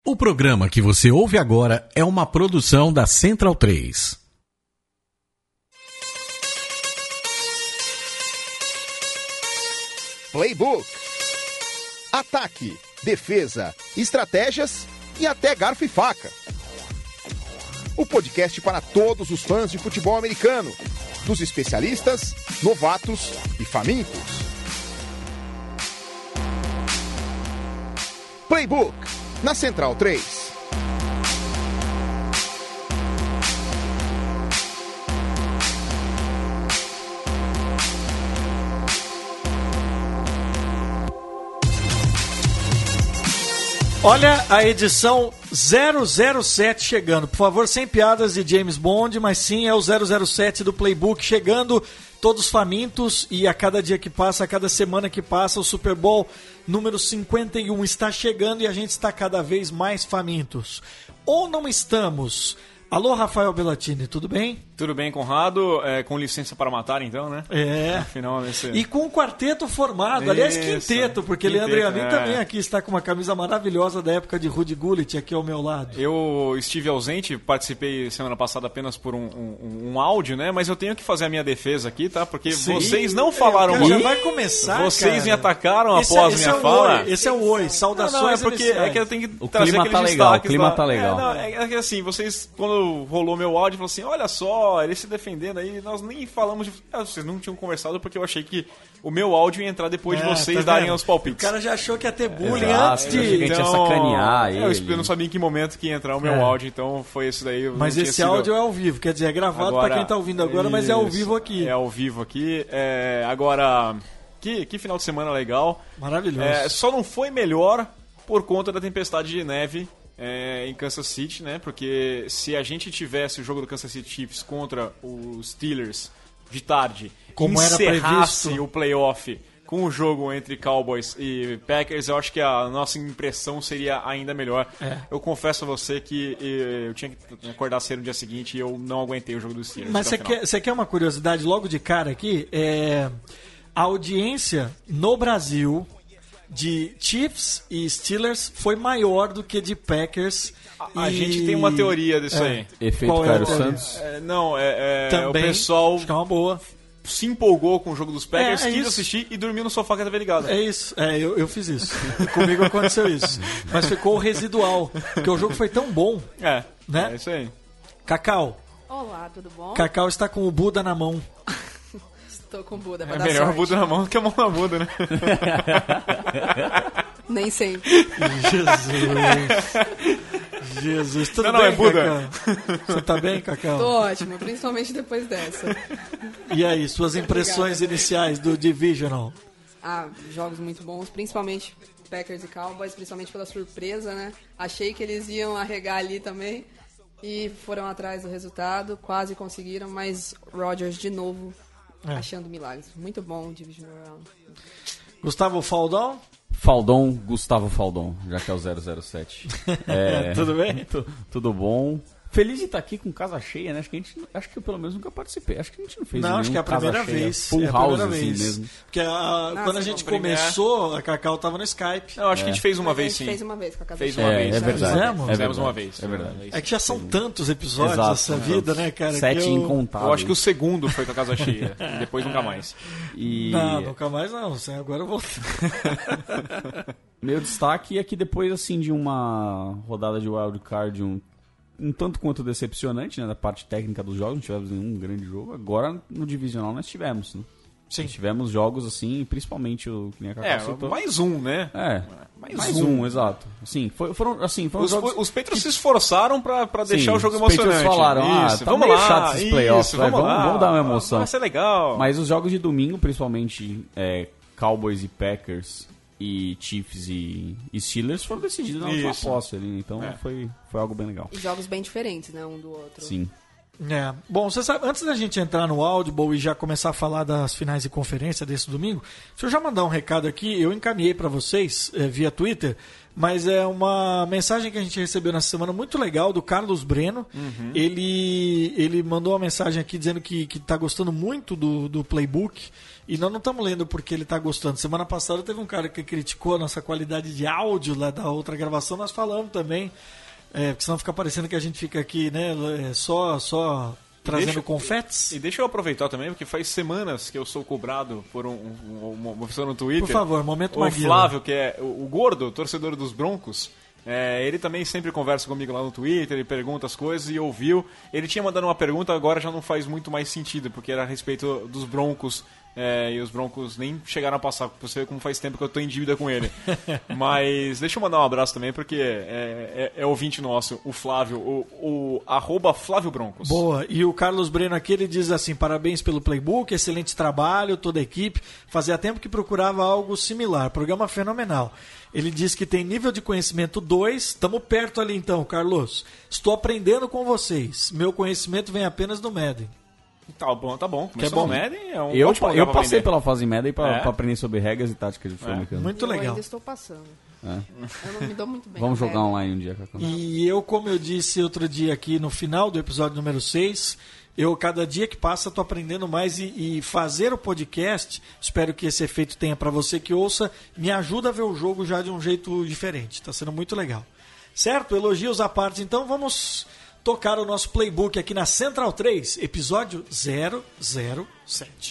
O programa que você ouve agora é uma produção da Central 3. Playbook. Ataque, defesa, estratégias e até garfo e faca. O podcast para todos os fãs de futebol americano, dos especialistas, novatos e famintos. Playbook, na Central 3. Olha a edição 007 chegando. Por favor, sem piadas de James Bond, mas sim é o 007 do Playbook chegando, todos famintos, e a cada dia que passa, a cada semana que passa, o Super Bowl número 51 está chegando e a gente está cada vez mais famintos. Ou não estamos? Alô, Rafael Bellatini, tudo bem? Tudo bem, Conrado. Com licença para matar, então, né? Afinal, E com o quarteto formado, aliás, quinteto, porque Leandro e a mim também aqui está com uma camisa maravilhosa da época de Rudy Gullit aqui ao meu lado. Eu estive ausente, participei semana passada apenas por um áudio, né? Mas eu tenho que fazer a minha defesa aqui, tá? Porque vocês não falaram muito. Já vai começar, Vocês me atacaram após minha fala. Esse é o oi, saudações. Não, é porque eu tenho que trazer clima tá legal, o clima tá legal. É que assim, vocês, quando rolou meu áudio, falaram assim, olha só, ele se defendendo aí, nós nem falamos de... vocês não tinham conversado porque eu achei que o meu áudio ia entrar depois de vocês darem os palpites. O cara já achou que ia ter bullying antes de... A gente ia sacanear eu não sabia em que momento que ia entrar o meu áudio, então foi isso daí. Mas esse áudio é ao vivo, quer dizer, é gravado para quem tá ouvindo agora, mas é ao vivo aqui. É ao vivo aqui. Agora, que final de semana legal. Maravilhoso. Só não foi melhor por conta da tempestade de neve em Kansas City, né? Porque se a gente tivesse o jogo do Kansas City Chiefs contra os Steelers de tarde, como encerrasse era previsto o playoff com o jogo entre Cowboys e Packers, eu acho que a nossa impressão seria ainda melhor. Eu confesso a você que eu tinha que acordar cedo no dia seguinte e eu não aguentei o jogo dos Steelers. Mas você quer uma curiosidade logo de cara aqui? A audiência no Brasil de Chiefs e Steelers foi maior do que de Packers. A gente tem uma teoria disso aí. Efeito Caio Santos? Também, o pessoal acho que é uma boa. Se empolgou com o jogo dos Packers, quis isso. assistir e dormiu no sofá com a TV ligada. É isso, eu fiz isso. Comigo aconteceu isso. Mas ficou residual, porque o jogo foi tão bom. Né? É isso aí. Cacau. Olá, tudo bom? Cacau está com o Buda na mão. Estou com o Buda, É melhor o Buda na mão do que a mão na Buda, né? Nem sempre. Jesus, tudo não, bem, é Buda. Cacau? Você tá bem, Cacau? Tô ótimo, principalmente depois dessa. E aí, suas impressões iniciais do Divisional? Jogos muito bons, principalmente Packers e Cowboys, principalmente pela surpresa, né? Achei que eles iam arregar ali também e foram atrás do resultado, quase conseguiram, mas Rodgers de novo achando milagres. Muito bom o Divisional Round. Gustavo Faldon? Gustavo Faldon, já que é o 007. Tudo bem? Tudo bom. Feliz de estar aqui com casa cheia, né? Acho que eu pelo menos nunca participei. Acho que a gente não fez Não, acho que é a primeira cheia. vez. Full é a house, primeira assim vez. mesmo. Porque quando a gente começou, a Cacau tava no Skype. Eu acho que a gente fez uma vez, sim. A gente fez uma vez com a casa Fez cheia. uma vez. É verdade. Fizemos uma vez. É verdade. É que já são tantos episódios Exato, dessa vida, né, cara? 7 incontáveis. Eu acho que o segundo foi com a casa cheia. E depois nunca mais. Não, nunca mais não. Agora eu vou... Meu destaque é que depois, assim, de uma rodada de wildcard, um tanto quanto decepcionante, né, da parte técnica dos jogos, não tivemos nenhum grande jogo. Agora, no divisional, nós tivemos, né? Sim. Nós tivemos jogos, assim, principalmente o que nem a Cacau citou. Mais um, né? Mais um, exato. Assim, foram jogos... Os Patriots se esforçaram pra deixar o jogo os emocionante. Patriots falaram, isso, tá vamos meio lá, chato esses playoffs, vamos dar uma emoção. Vai ser legal. Mas os jogos de domingo, principalmente Cowboys e Packers e Chiefs e Steelers, foram decididos na última posse ali. Então foi algo bem legal. E jogos bem diferentes, né? Um do outro. Sim. Bom, você sabe, antes da gente entrar no Audible e já começar a falar das finais de conferência desse domingo, deixa eu já mandar um recado aqui. Eu encaminhei para vocês via Twitter, mas é uma mensagem que a gente recebeu nessa semana muito legal do Carlos Breno. Ele mandou uma mensagem aqui dizendo que tá gostando muito do Playbook. E nós não estamos lendo porque ele está gostando. Semana passada teve um cara que criticou a nossa qualidade de áudio lá da outra gravação. Nós falamos também. Porque senão fica parecendo que a gente fica aqui, né? Só trazendo confetes. E deixa eu aproveitar também, porque faz semanas que eu sou cobrado por uma pessoa no Twitter. Por favor, momento Maguila. O Flávio, que é o gordo, torcedor dos Broncos. Ele também sempre conversa comigo lá no Twitter, ele pergunta as coisas e ouviu. Ele tinha mandado uma pergunta, agora já não faz muito mais sentido, porque era a respeito dos Broncos. E os Broncos nem chegaram a passar, pra você ver como faz tempo que eu tô em dívida com ele. Mas deixa eu mandar um abraço também, porque é ouvinte nosso, o Flávio, o @Flávio Broncos. Boa, e o Carlos Breno aqui, ele diz assim: parabéns pelo Playbook, excelente trabalho, toda a equipe. Fazia tempo que procurava algo similar, programa fenomenal. Ele diz que tem nível de conhecimento 2, estamos perto ali então, Carlos. Estou aprendendo com vocês, meu conhecimento vem apenas do Madden. Tá bom. Que é bom. Madden é um Eu ótimo lugar pra passei aprender. pela fase Madden pra aprender sobre regras e táticas de futebol americano. Muito Eu legal. ainda estou passando. Eu não me dou muito bem. Vamos com jogar Madden. online um dia, Cacau. E eu, como eu disse outro dia aqui no final do episódio número 6, eu cada dia que passa estou aprendendo mais e fazer o podcast, espero que esse efeito tenha para você que ouça, me ajuda a ver o jogo já de um jeito diferente. Está sendo muito legal. Certo? Elogios à parte, então vamos tocar o nosso playbook aqui na Central 3, episódio 007.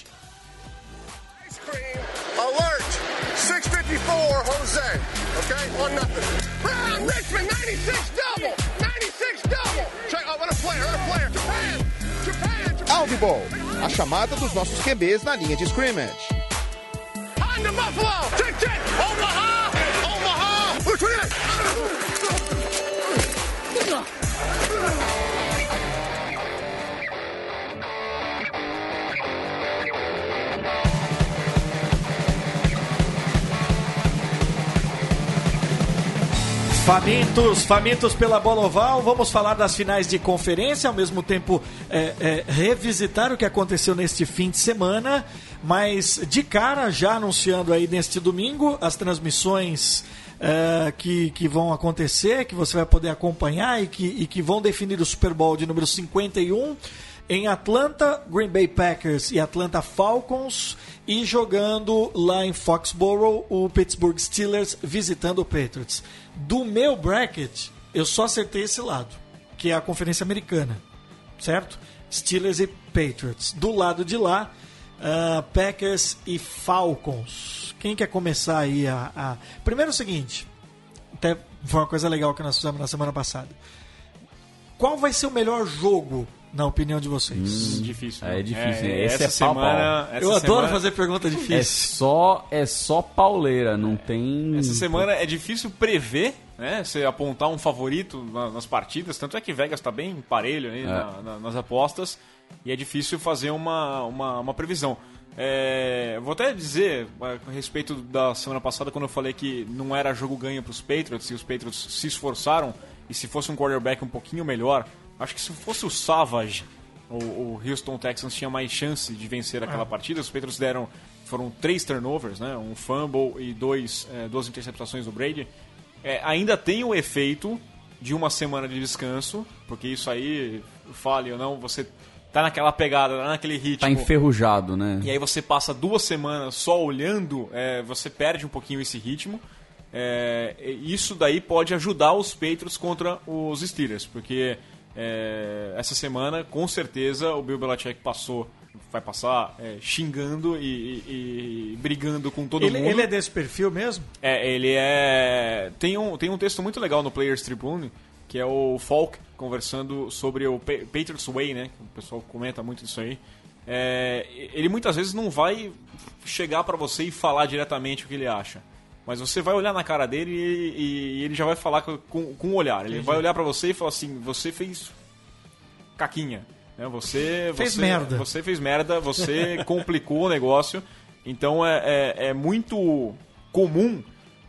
Alert! 654, Jose. Okay, 1-0. Brown, Richmond, 96 double! 96 double! Check, what a player! Japan! Audible, a chamada dos nossos QBs na linha de scrimmage. On to Buffalo! Check! Omaha! Lieutenant! Famintos pela bola oval, vamos falar das finais de conferência, ao mesmo tempo revisitar o que aconteceu neste fim de semana, mas de cara já anunciando aí neste domingo as transmissões que vão acontecer, que você vai poder acompanhar e que vão definir o Super Bowl de número 51 em Atlanta, Green Bay Packers e Atlanta Falcons, e jogando lá em Foxborough o Pittsburgh Steelers visitando o Patriots. Do meu bracket, eu só acertei esse lado, que é a Conferência Americana, certo? Steelers e Patriots. Do lado de lá, Packers e Falcons. Quem quer começar aí Primeiro é o seguinte, até foi uma coisa legal que nós fizemos na semana passada. Qual vai ser o melhor jogo, na opinião de vocês? Difícil. É difícil. Essa semana... Eu adoro fazer pergunta difícil. É só pauleira, não tem... Essa semana é difícil prever, né? Você apontar um favorito nas partidas. Tanto é que Vegas está bem parelho aí nas apostas. E é difícil fazer uma previsão. Vou até dizer, a respeito da semana passada, quando eu falei que não era jogo ganho para os Patriots, e os Patriots se esforçaram, e se fosse um quarterback um pouquinho melhor, acho que se fosse o Savage, o Houston Texans tinha mais chance de vencer aquela partida. Os Patriots foram 3 turnovers, né? Um fumble e 2 interceptações do Brady. Ainda tem o efeito de uma semana de descanso, porque isso aí, fale ou não, você tá naquela pegada, tá naquele ritmo. Tá enferrujado, né? E aí você passa 2 semanas só olhando, você perde um pouquinho esse ritmo. Isso daí pode ajudar os Patriots contra os Steelers, porque essa semana, com certeza, o Bill Belichick vai passar xingando e brigando com todo mundo. Ele é desse perfil mesmo? Ele tem um texto muito legal no Players Tribune, que é o Falk conversando sobre o Patriots Way, né? O pessoal comenta muito disso aí. Ele muitas vezes não vai chegar para você e falar diretamente o que ele acha. Mas você vai olhar na cara dele e ele já vai falar com o olhar. Ele vai olhar pra você e falar assim: você fez caquinha, né? Você fez merda, você complicou o negócio. Então é muito comum.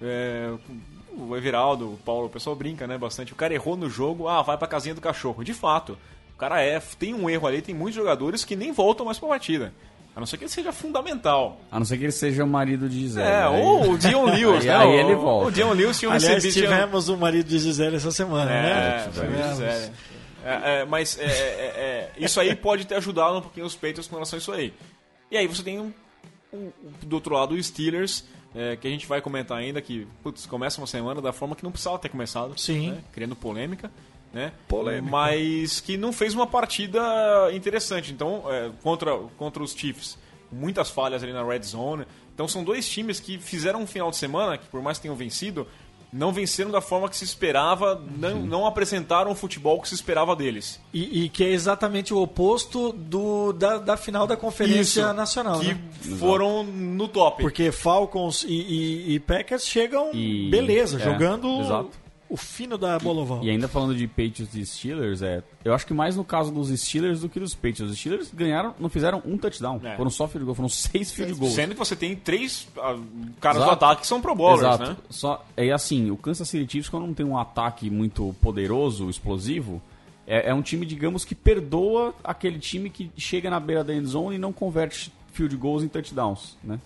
O Everaldo, o Paulo, o pessoal brinca, né, bastante. O cara errou no jogo, vai pra casinha do cachorro. De fato, o cara tem um erro ali, tem muitos jogadores que nem voltam mais pra partida. A não ser que ele seja fundamental. A não ser que ele seja o marido de Gisele. Ou o Dion Lewis, né? Aí ele volta. O Dion Lewis tinha Aliás, recebido... tivemos o marido de Gisele essa semana, né? Gisele. Mas isso aí pode ter ajudado um pouquinho os Patriots com relação a isso aí. E aí você tem do outro lado o Steelers, que a gente vai comentar ainda, que começa uma semana da forma que não precisava ter começado. Sim. Né? Criando polêmica. Né? Mas que não fez uma partida interessante. Então, contra os Chiefs, muitas falhas ali na red zone. Então são dois times que fizeram um final de semana que, por mais que tenham vencido, não venceram da forma que se esperava, não apresentaram o futebol que se esperava deles. E que é exatamente o oposto da final da Conferência Nacional. Que né? foram no top. Porque Falcons e Packers chegam, beleza, jogando exato. O fino da bola oval. E ainda falando de Patriots e Steelers, eu acho que mais no caso dos Steelers do que dos Patriots. Os Steelers não fizeram um touchdown. Foram só field goal, foram 6 field goals. Sendo que você tem 3 caras do ataque que são pro bowlers, né? Assim, o Kansas City Chiefs, quando não tem um ataque muito poderoso, explosivo, é um time, digamos, que perdoa aquele time que chega na beira da end zone e não converte field goals em touchdowns, né?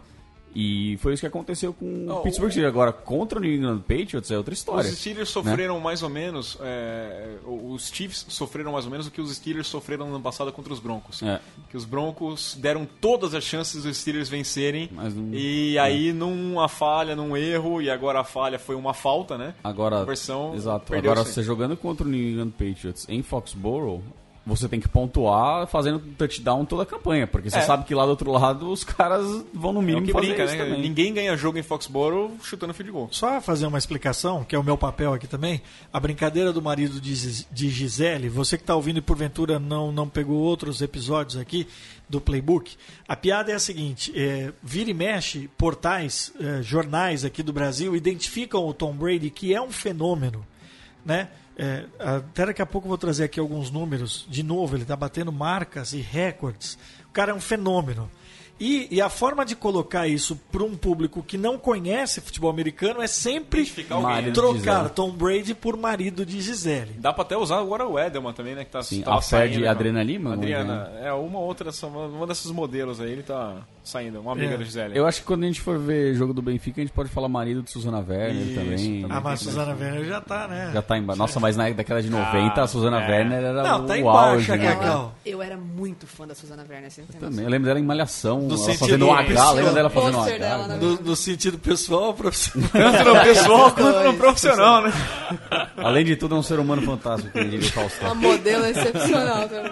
E foi isso que aconteceu com o Pittsburgh Steelers. Agora, contra o New England Patriots é outra história. Os Steelers sofreram mais ou menos... os Chiefs sofreram mais ou menos o que os Steelers sofreram no ano passado contra os Broncos. Que os Broncos deram todas as chances dos Steelers vencerem. E aí, numa falha, num erro, e agora a falha foi uma falta, né? Agora, exato. Agora, você jogando contra o New England Patriots em Foxborough... Você tem que pontuar fazendo touchdown toda a campanha, porque você sabe que lá do outro lado os caras vão no mínimo fazer brinca, isso né? também. Ninguém ganha jogo em Foxborough chutando field goal. Só fazer uma explicação, que é o meu papel aqui também. A brincadeira do marido de Gisele, você que está ouvindo e porventura não pegou outros episódios aqui do Playbook, a piada é a seguinte, vira e mexe, portais, jornais aqui do Brasil identificam o Tom Brady, que é um fenômeno, né? Até daqui a pouco eu vou trazer aqui alguns números. De novo, ele está batendo marcas e recordes. O cara é um fenômeno. E a forma de colocar isso para um público que não conhece futebol americano é sempre trocar Tom Brady por marido de Gisele. Dá para até usar agora o Edelman também, né? Que tá, sim, a fé de Adriana Lima? Adriana, uma desses modelos aí, ele tá saindo, uma amiga da Gisele. Eu acho que quando a gente for ver jogo do Benfica, a gente pode falar marido de Susana Werner também. Mas Susana Werner já tá, né? Já tá embaixo. Nossa, mas na década de 90, a Susana Werner era tá o auge. Eu era muito fã da Susana Werner. Eu lembro dela em Malhação, ela fazendo H, lembra dela fazendo H? No sentido pessoal ou profissional? Tanto no pessoal quanto no profissional, né? Além de tudo, é um ser humano fantástico, que diria o Faustão. Uma modelo excepcional também.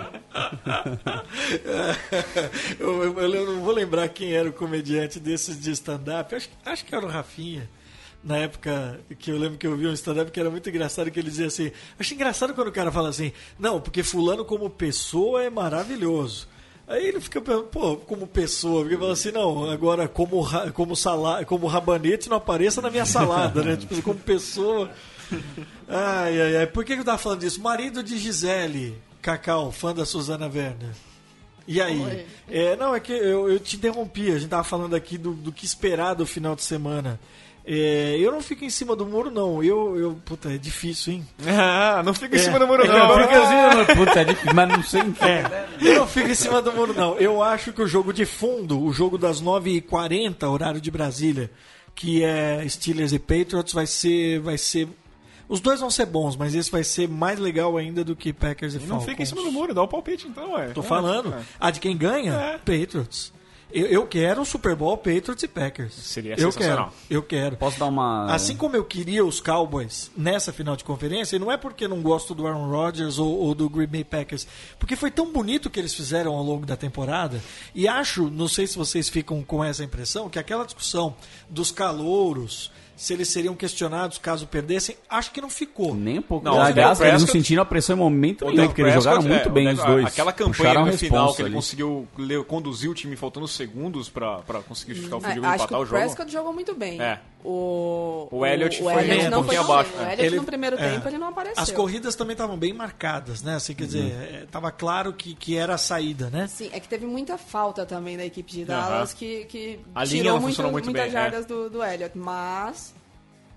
Eu não vou lembrar quem era o comediante desses de stand-up. Acho que era o Rafinha. Na época que eu lembro que eu vi um stand-up que era muito engraçado, que ele dizia assim... Acho engraçado quando o cara fala assim... Não, porque fulano como pessoa é maravilhoso. Aí ele fica pensando, como pessoa, porque fala assim, não, agora como rabanete não apareça na minha salada, né? Tipo, como pessoa. Ai. Por que eu tava falando disso? Marido de Gisele, Cacau, fã da Susana Werner. E aí? É que eu te interrompi, a gente tava falando aqui do que esperar do final de semana. Eu não fico em cima do muro, não. Puta, é difícil, hein? Não fica em cima do muro, não. Puta, é difícil, mas não sei. Eu não fico em cima do muro, não. Eu acho que o jogo de fundo, o jogo das 9h40, horário de Brasília, que é Steelers e Patriots, vai ser... Os dois vão ser bons, mas esse vai ser mais legal ainda do que Packers e Falcons. Não fica em cima do muro, dá o palpite então, Tô falando. De quem ganha? Patriots. Eu quero um Super Bowl Patriots e Packers. Seria sensacional. Eu quero. Posso dar uma... Assim como eu queria os Cowboys nessa final de conferência, e não é porque eu não gosto do Aaron Rodgers ou do Green Bay Packers, porque foi tão bonito o que eles fizeram ao longo da temporada, e acho, não sei se vocês ficam com essa impressão, que aquela discussão dos calouros, se eles seriam questionados caso perdessem, acho que não ficou. Nem um pouco. Aliás, eles não sentiram a pressão em momento nenhum, porque eles jogaram muito bem os dois. Aquela campanha no final que ele conseguiu conduzir o time faltando segundos pra conseguir ficar o field goal e empatar o jogo. O Prescott jogou muito bem. O Elliott foi um pouquinho abaixo. O Elliott no primeiro tempo ele não apareceu. As corridas também estavam bem marcadas, né? Assim, quer dizer, estava claro que era a saída, né? Sim, é que teve muita falta também da equipe de Dallas que a tirou linha muitas bem, jardas do Elliott, mas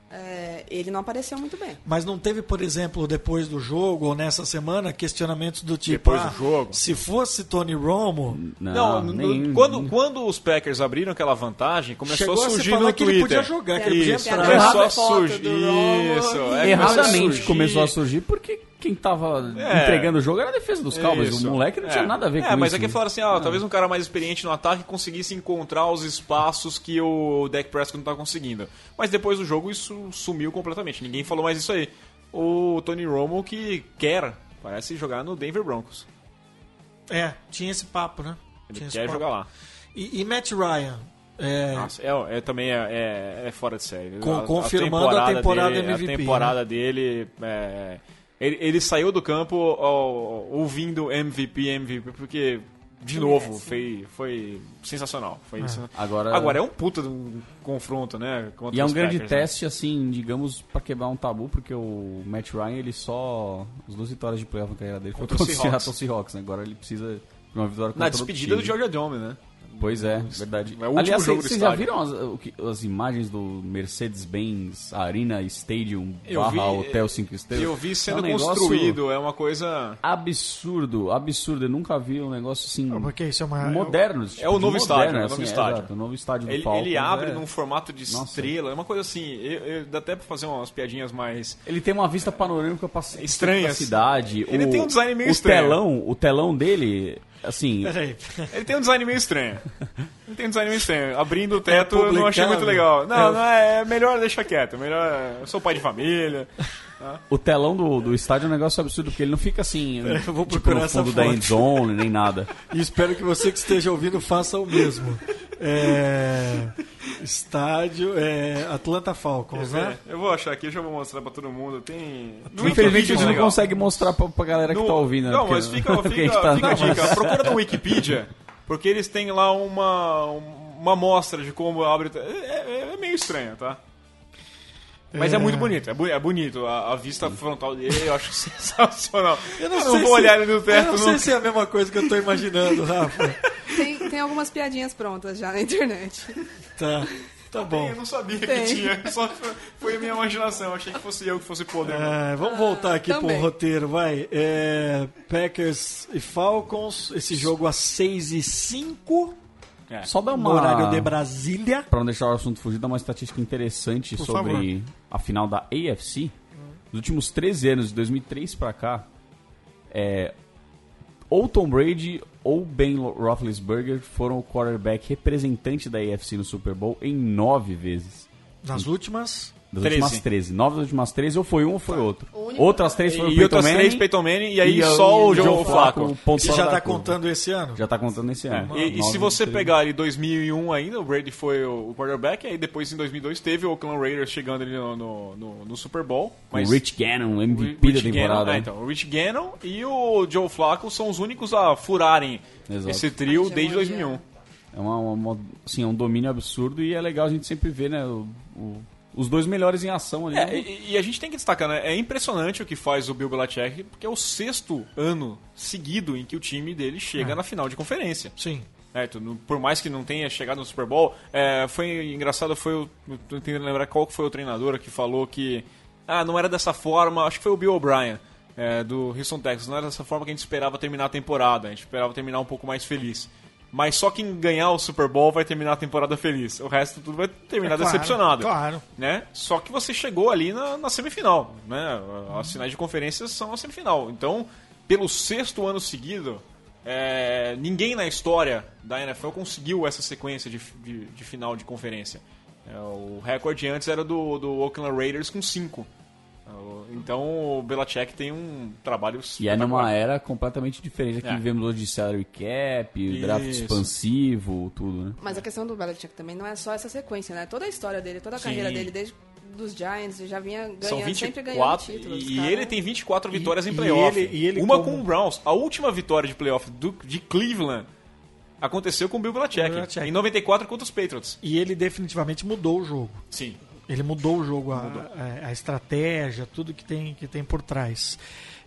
ele não apareceu muito bem. Mas não teve, por exemplo, depois do jogo ou nessa semana, questionamentos do tipo... Depois do jogo? Se fosse Tony Romo... Quando os Packers abriram aquela vantagem, começou a surgir no que Twitter. ele podia jogar, que ele podia entrar. Começou a surgir. Erradamente começou a surgir porque quem tava entregando o jogo era a defesa dos Cowboys. O moleque não tinha nada a ver com isso. Mas é que falaram assim, talvez um cara mais experiente no ataque conseguisse encontrar os espaços que o Dak Prescott não tá conseguindo. Mas depois do jogo isso sumiu completamente. Ninguém falou mais isso aí. O Tony Romo que parece jogar no Denver Broncos. Tinha esse papo, né? Ele quer jogar lá. E Matt Ryan? Nossa, também é fora de série. Confirmando a temporada MVP. A temporada dele... Ele saiu do campo ouvindo MVP, porque, de novo, foi sensacional. Agora é um puta de um confronto, né? E é um grande teste, assim, digamos, pra quebrar um tabu, porque o Matt Ryan, ele só... As 2 vitórias de playoff na carreira dele foi contra o Seattle Seahawks, né? Agora ele precisa de uma vitória contra na despedida do Georgia Dome, né? Pois é, verdade. É o último Aliás, jogo do vocês já viram as imagens do Mercedes-Benz Arena Stadium Hotel 5 Estrelas? Eu vi sendo construído, é uma coisa... Absurdo. Eu nunca vi um negócio assim... Porque isso é moderno. É o novo estádio. É o novo estádio do Falcons. Ele abre num formato de estrela, é uma coisa assim... Dá até pra fazer umas piadinhas mais... Ele tem uma vista panorâmica estranha da cidade. Ele tem um design meio estranho. O telão dele... Assim, ele tem um design meio estranho. Abrindo o teto eu não achei muito legal. Não, é melhor deixar quieto. Eu sou pai de família. O telão do estádio é um negócio absurdo, porque ele não fica assim, eu vou procurar no fundo da endzone, nem nada. E espero que você que esteja ouvindo faça o mesmo. Estádio Atlanta Falcons, né? Eu vou achar aqui, eu já vou mostrar pra todo mundo. Infelizmente a gente não consegue mostrar pra galera que tá ouvindo. Não, mas fica a dica. Procura no Wikipedia, porque eles têm lá uma amostra de como abre. É meio estranho, tá? Mas é muito bonito, é bonito. A vista frontal dele eu acho sensacional. Eu não vou olhar ele no teto. Eu não sei se é a mesma coisa que eu tô imaginando, Rafa. Tem algumas piadinhas prontas já na internet. Tá bom. Eu não sabia que tinha, só foi a minha imaginação. Achei que fosse eu que fosse poder. Vamos voltar aqui pro roteiro, vai. Packers e Falcons, esse jogo às 6h05. Só dá no horário de Brasília. Pra não deixar o assunto fugir, dá uma estatística interessante sobre a final da AFC. Nos últimos 13 anos, de 2003 pra cá, ou Tom Brady ou Ben Roethlisberger foram o quarterback representante da AFC no Super Bowl em 9 vezes. Nas últimas... Das últimas 13. 9 das últimas 13, ou foi um ou foi outro. Outras 3 foram o Peyton Manning e aí só o Joe Flacco. Você já tá contando esse ano? Já tá contando esse ano. E se você pegar ali 2001 ainda, o Brady foi o quarterback, aí depois em 2002 teve o Oakland Raiders chegando ali no Super Bowl. Mas o Rich Gannon, MVP da temporada. Então, o Rich Gannon e o Joe Flacco são os únicos a furarem esse trio desde 2001. É um domínio absurdo e é legal a gente sempre ver, né, os dois melhores em ação ali. E a gente tem que destacar, né? É impressionante o que faz o Bill Belichick, porque é o 6º ano seguido em que o time dele chega na final de conferência. Sim. Por mais que não tenha chegado no Super Bowl, foi engraçado, tô tentando lembrar qual foi o treinador que falou que não era dessa forma, acho que foi o Bill O'Brien, do Houston Texans, não era dessa forma que a gente esperava terminar a temporada, a gente esperava terminar um pouco mais feliz. Mas só quem ganhar o Super Bowl vai terminar a temporada feliz. O resto tudo vai terminar decepcionado. Claro. Né? Só que você chegou ali na semifinal. Né? As finais de conferência são a semifinal. Então, pelo 6º ano seguido, ninguém na história da NFL conseguiu essa sequência de final de conferência. O recorde antes era do Oakland Raiders com 5. Então o Belichick tem um trabalho... E é numa era completamente diferente que vivemos hoje de salary cap, draft expansivo, tudo, né? Mas a questão do Belichick também não é só essa sequência, né? Toda a história dele, toda a carreira dele, desde dos Giants, já vinha ganhando, sempre ganhando títulos. E ele tem 24 vitórias em playoff. Uma com o Browns. A última vitória de playoff de Cleveland aconteceu com o Bill Belichick. Em 94 contra os Patriots. E ele definitivamente mudou o jogo. Sim. Ele mudou o jogo, a estratégia, tudo que tem por trás.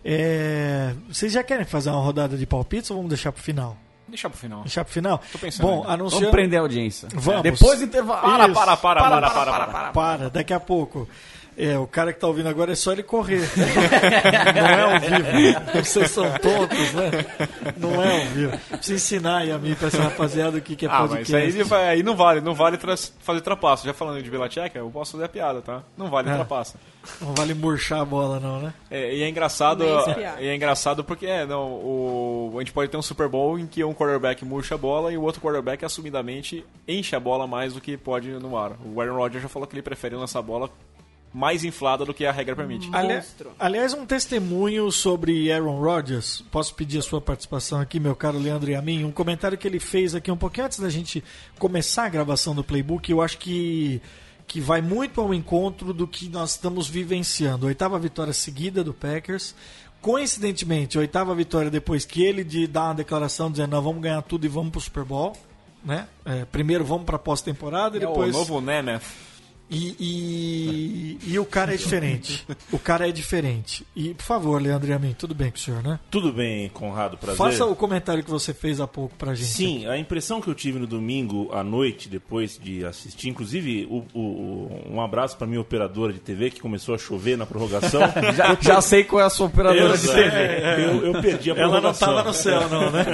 Vocês já querem fazer uma rodada de palpites ou vamos deixar pro final? Deixar pro final. Deixar pro final? Tô pensando. Bom, anunciando... Vamos prender a audiência. Vamos. Depois do intervalo. Para, daqui a pouco. O cara que tá ouvindo agora é só ele correr. Não é ao vivo. Vocês são tontos, né? Não é ao vivo. Precisa ensinar aí a mim pra essa rapaziada o que é podcast. Mas aí não vale fazer trapaça. Já falando de Vila Tcheca, eu posso fazer a piada, tá? Não vale trapaça. Não vale murchar a bola, não, né? E é engraçado porque a gente pode ter um Super Bowl em que um quarterback murcha a bola e o outro quarterback assumidamente enche a bola mais do que pode no ar. O Aaron Rodgers já falou que ele prefere lançar a bola mais inflada do que a regra permite. Aliás, um testemunho sobre Aaron Rodgers. Posso pedir a sua participação aqui, meu caro Leandro e a mim? Um comentário que ele fez aqui um pouquinho antes da gente começar a gravação do Playbook. Eu acho que vai muito ao encontro do que nós estamos vivenciando. 8ª vitória seguida do Packers. Coincidentemente, 8ª vitória depois que ele dá uma declaração dizendo não, vamos ganhar tudo e vamos pro Super Bowl. Né? Primeiro vamos pra pós-temporada e depois... o novo Nemeth. E o cara é diferente. O cara é diferente. E, por favor, Leandro e a mim, tudo bem com o senhor, né? Tudo bem, Conrado, prazer. Faça o comentário que você fez há pouco pra gente. Sim, a impressão que eu tive no domingo à noite, depois de assistir, inclusive um abraço pra minha operadora de TV, que começou a chover na prorrogação. já sei qual é a sua operadora de TV. Eu perdi a prorrogação. Ela não tava no céu, não, né?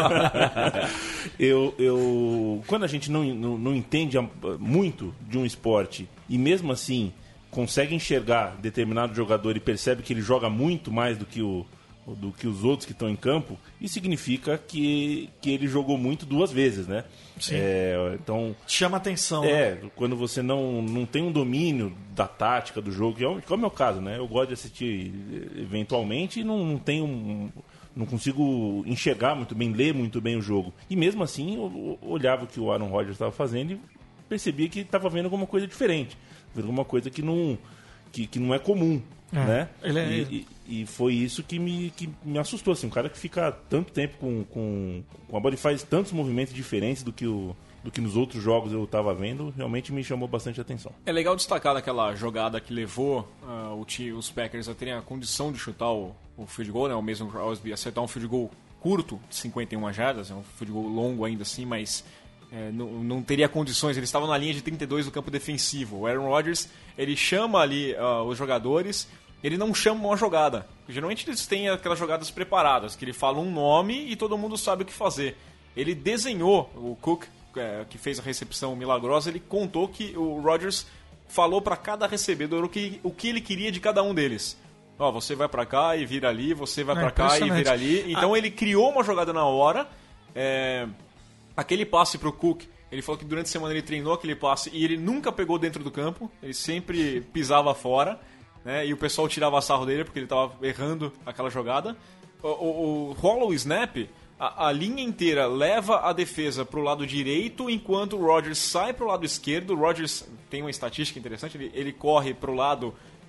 Quando a gente não entende muito de um esporte e mesmo assim consegue enxergar determinado jogador e percebe que ele joga muito mais do que os outros que estão em campo, isso significa que ele jogou muito 2 vezes, né? Sim. Então chama atenção. Quando você não tem um domínio da tática do jogo, que é o meu caso, né? Eu gosto de assistir eventualmente e não consigo enxergar muito bem, ler muito bem o jogo. E mesmo assim, eu olhava o que o Aaron Rodgers estava fazendo e percebia que estava vendo alguma coisa diferente. Vendo alguma coisa que não é comum. Né? E foi isso que me assustou. Assim, um cara que fica tanto tempo com a bola e faz tantos movimentos diferentes do que nos outros jogos eu estava vendo, realmente me chamou bastante atenção. É legal destacar daquela jogada que levou os Packers a terem a condição de chutar o field goal, né? O mesmo Crosby acertar um field goal curto, de 51 jardas, é um field goal longo ainda assim, mas não teria condições. Eles estavam na linha de 32 do campo defensivo. O Aaron Rodgers, ele chama ali os jogadores, ele não chama uma jogada. Geralmente eles têm aquelas jogadas preparadas, que ele fala um nome e todo mundo sabe o que fazer. Ele desenhou, o Cook, que fez a recepção milagrosa, ele contou que o Rodgers falou para cada recebedor o que ele queria de cada um deles. Você vai para cá e vira ali, você vai para cá e vira ali. Então ele criou uma jogada na hora. Aquele passe pro Cook, ele falou que durante a semana ele treinou aquele passe e ele nunca pegou dentro do campo, ele sempre pisava fora, né? E o pessoal tirava sarro dele porque ele estava errando aquela jogada. Rola o snap, a linha inteira leva a defesa pro lado direito, enquanto o Rodgers sai pro lado esquerdo. O Rodgers tem uma estatística interessante, ele corre pro lado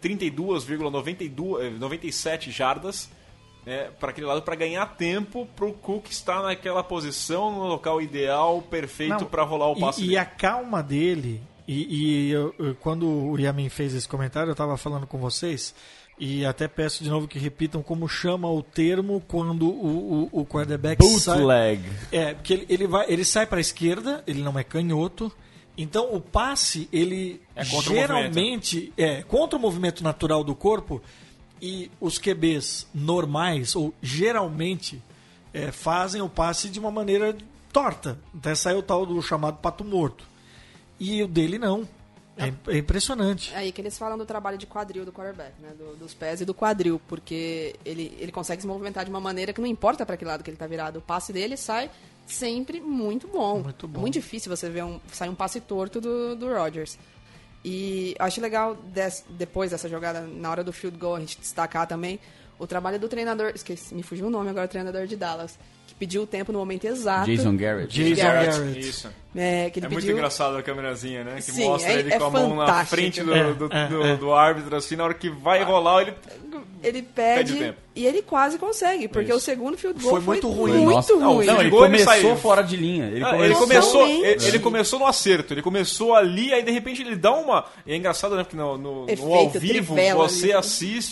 32,97 jardas, para aquele lado, para ganhar tempo para o Cook estar naquela posição, no local ideal, perfeito para rolar o passe. E a calma dele, quando o Yamin fez esse comentário, eu estava falando com vocês, e até peço de novo que repitam como chama o termo quando o quarterback bootleg. Porque ele sai para a esquerda, ele não é canhoto. Então o passe, ele geralmente é contra o movimento natural do corpo. E os QBs normais, ou geralmente, fazem o passe de uma maneira torta. Até sai o tal do chamado pato morto. E o dele não. É impressionante. É aí que eles falam do trabalho de quadril do quarterback, né? Dos pés e do quadril, porque ele consegue se movimentar de uma maneira que não importa para que lado que ele está virado. O passe dele sai sempre muito bom. Muito bom. É muito difícil você ver sair um passe torto do Rodgers. E eu acho legal, depois dessa jogada, na hora do field goal, a gente destacar também o trabalho do treinador, me fugiu o nome agora, o treinador de Dallas, que pediu o tempo no momento exato. Jason Garrett. Isso. Que ele muito pediu... engraçado a câmerazinha, né? Que Sim, mostra ele com a mão na frente do árbitro, assim, na hora que vai rolar, ele pede o tempo. E ele quase consegue, porque o segundo field goal foi muito ruim. Muito ruim. Não, ele começou fora de linha. Ele começou no acerto, ele começou ali, aí de repente ele dá uma... E é engraçado, né? Porque no ao vivo você assiste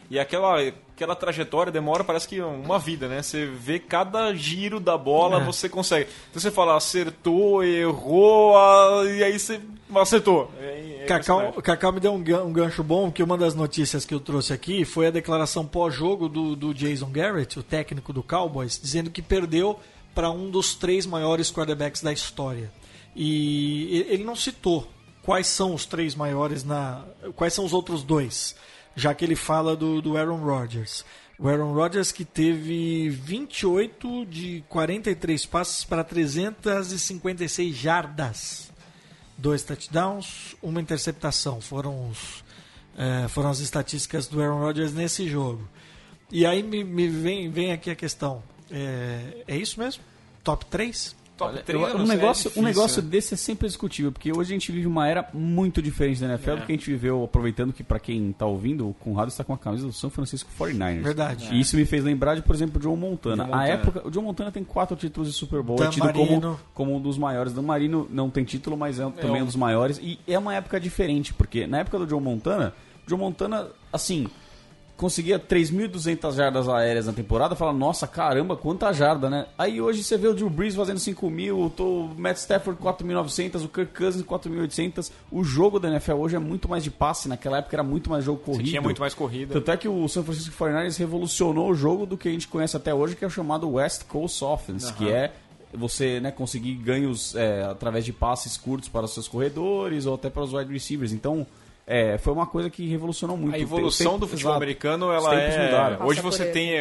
E aquela trajetória demora, parece que uma vida, né? Você vê cada giro da bola, você consegue. Então você fala, acertou, errou, e aí você acertou. Cacau me deu um gancho bom, que uma das notícias que eu trouxe aqui foi a declaração pós-jogo do Jason Garrett, o técnico do Cowboys, dizendo que perdeu para um dos 3 maiores quarterbacks da história. E ele não citou quais são os 3 maiores, quais são os outros 2, já que ele fala do Aaron Rodgers. O Aaron Rodgers que teve 28 de 43 passes para 356 jardas. 2 touchdowns, 1 interceptação. Foram as estatísticas do Aaron Rodgers nesse jogo. E aí me vem aqui a questão. É isso mesmo? Top 3? Um negócio desse é sempre discutível, porque hoje a gente vive uma era muito diferente da NFL do que a gente viveu, aproveitando que, pra quem tá ouvindo, o Conrado está com a camisa do São Francisco 49ers. Verdade. E isso me fez lembrar de, por exemplo, o Joe Montana. O Joe Montana tem 4 títulos de Super Bowl, é tido como um dos maiores. Dan Marino não tem título, mas é também um dos maiores. E é uma época diferente, porque na época do Joe Montana, assim, conseguia 3.200 jardas aéreas na temporada, fala, nossa, caramba, quanta jarda, né? Aí hoje você vê o Drew Brees fazendo 5.000, o Matt Stafford 4.900, o Kirk Cousins 4.800. O jogo da NFL hoje é muito mais de passe, naquela época era muito mais jogo corrido. Você tinha muito mais corrida. Tanto é que o San Francisco 49ers revolucionou o jogo do que a gente conhece até hoje, que é o chamado West Coast Offense, que é você, né, conseguir ganhos através de passes curtos para os seus corredores ou até para os wide receivers. Então, foi uma coisa que revolucionou muito. A evolução do futebol americano, ela hoje você tem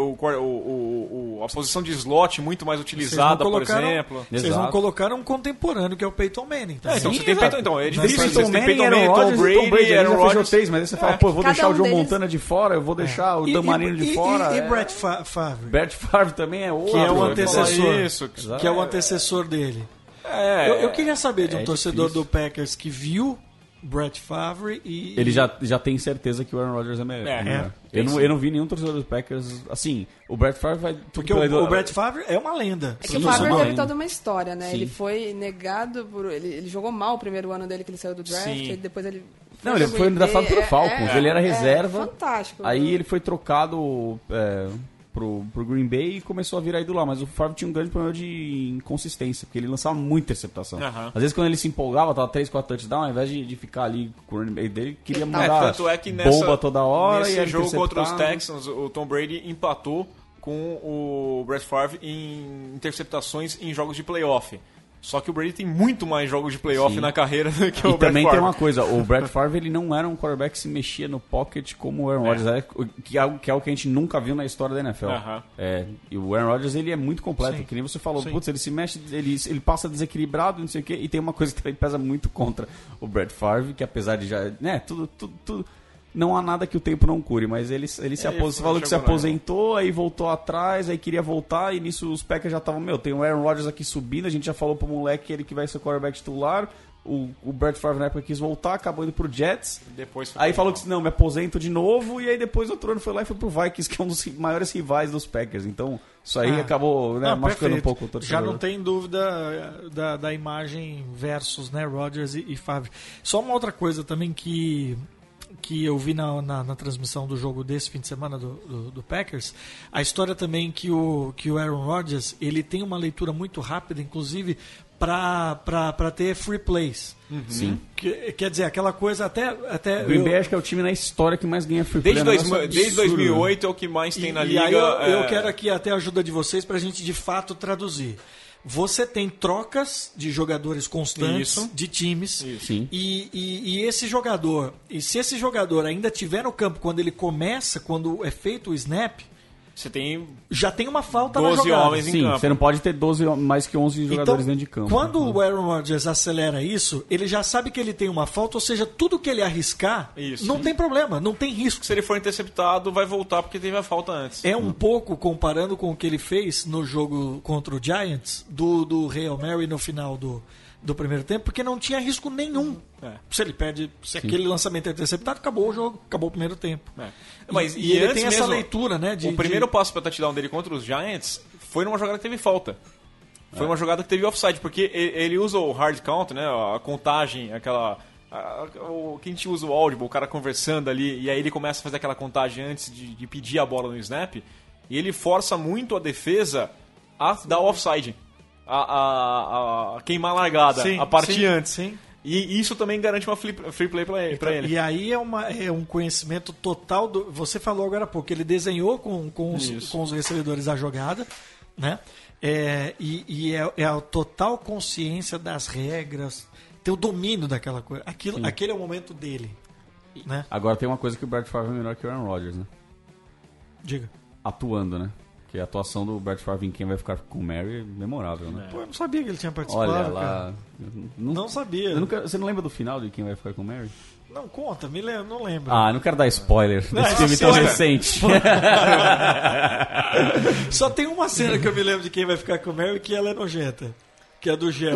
a posição de slot muito mais utilizada, por exemplo. Vocês não colocaram um contemporâneo, que é o Peyton Manning. Tá? Então você tem Peyton, é difícil. Peyton Manning, Tom Brady, Aaron Rodgers 3, mas aí você fala, vou deixar o Joe Montana de fora, eu vou deixar o Dan Marino de fora. E Brett Favre. Brett Favre também é outro. Que é o antecessor. Que é o antecessor dele. Eu queria saber de um torcedor do Packers que viu Brett Favre e... Ele já tem certeza que o Aaron Rodgers é melhor. Eu não vi nenhum torcedor dos Packers... Assim, o Brett Favre vai... Porque o Brett Favre é uma lenda. É que o Favre teve toda uma história, né? Sim. Ele foi negado por... Ele jogou mal o primeiro ano dele que ele saiu do draft. E depois ele... Ele foi draftado pelo Falcons. Ele era reserva. Fantástico. Aí ele foi trocado... Pro Green Bay e começou a virar ídolo lá, mas o Favre tinha um grande problema de inconsistência, porque ele lançava muita interceptação. Às vezes quando ele se empolgava, tava 3-4 touchdowns, ao invés de ficar ali com o running back dele, queria mandar bomba toda hora. Nesse jogo contra os Texans, o Tom Brady empatou com o Brett Favre em interceptações em jogos de playoff. Só que o Brady tem muito mais jogos de playoff na carreira do que o Brett Favre. E também tem uma coisa, o Brett Favre ele não era um quarterback que se mexia no pocket como o Aaron Rodgers, que é algo que a gente nunca viu na história da NFL. E o Aaron Rodgers ele é muito completo, que nem você falou, ele se mexe, ele passa desequilibrado, não sei o quê, e tem uma coisa que também pesa muito contra o Brett Favre, que apesar de já, tudo não há nada que o tempo não cure, mas ele se aposentou. Você falou que se aposentou, aí voltou atrás, aí queria voltar, e nisso os Packers já estavam, tem o Aaron Rodgers aqui subindo, a gente já falou pro moleque ele que vai ser o quarterback titular, o Brett Favre na época quis voltar, acabou indo pro Jets, aí falou que não, me aposento de novo, e aí depois outro ano foi lá e foi pro Vikings, que é um dos maiores rivais dos Packers, então isso aí acabou machucando um pouco o torcedor. Já não tem dúvida da imagem versus, né, Rodgers e Favre. Só uma outra coisa também que eu vi na transmissão do jogo desse fim de semana do Packers, a história também que o Aaron Rodgers ele tem uma leitura muito rápida, inclusive para ter free plays. Sim. Quer dizer, aquela coisa até o Green Bay acho que é o time na história que mais ganha free play. Desde 2008 é o que mais tem na liga. E aí eu quero aqui até a ajuda de vocês para a gente de fato traduzir. Você tem trocas de jogadores constantes, de times, e esse jogador, e se esse jogador ainda estiver no campo quando é feito o snap, você já tem uma falta na 12 jogada. homens em campo. Você não pode ter mais que 11 jogadores dentro de campo. Quando o Aaron Rodgers acelera isso, ele já sabe que ele tem uma falta, ou seja, tudo que ele arriscar, não tem problema, não tem risco. Se ele for interceptado, vai voltar porque teve a falta antes. É um pouco comparando com o que ele fez no jogo contra o Giants, do Hail Mary no final do primeiro tempo, porque não tinha risco nenhum. Se aquele lançamento é interceptado, acabou o jogo, acabou o primeiro tempo. Mas e ele tem essa leitura, né? O primeiro passo para touchdown dele contra os Giants foi numa jogada que teve falta. Foi uma jogada que teve offside, porque ele usa o hard count, né? A contagem, aquela que a gente usa o Audible, o cara conversando ali, e aí ele começa a fazer aquela contagem antes de pedir a bola no snap, e ele força muito a defesa a dar offside, a queimar a largada, Sim, a partir sim, antes. sim. E isso também garante uma free play pra ele. E aí é um conhecimento total do. Você falou agora há pouco, ele desenhou com os recebedores a jogada, né? E é a total consciência das regras, tem o domínio daquela coisa. Aquele é o momento dele, né? Agora tem uma coisa que o Brett Favre é melhor que o Aaron Rodgers, né? Diga. Atuando, né? Porque a atuação do Brett Favre em Quem Vai Ficar com o Mary é memorável, né? Pô, eu não sabia que ele tinha participado, Olha cara. lá... Não sabia. Você não lembra do final de Quem Vai Ficar com o Mary? Não, conta, não lembro. Ah, não quero dar spoiler Não, desse filme tão recente. Só tem uma cena que eu me lembro de Quem Vai Ficar com o Mary, que ela é nojenta. Que é a do gel.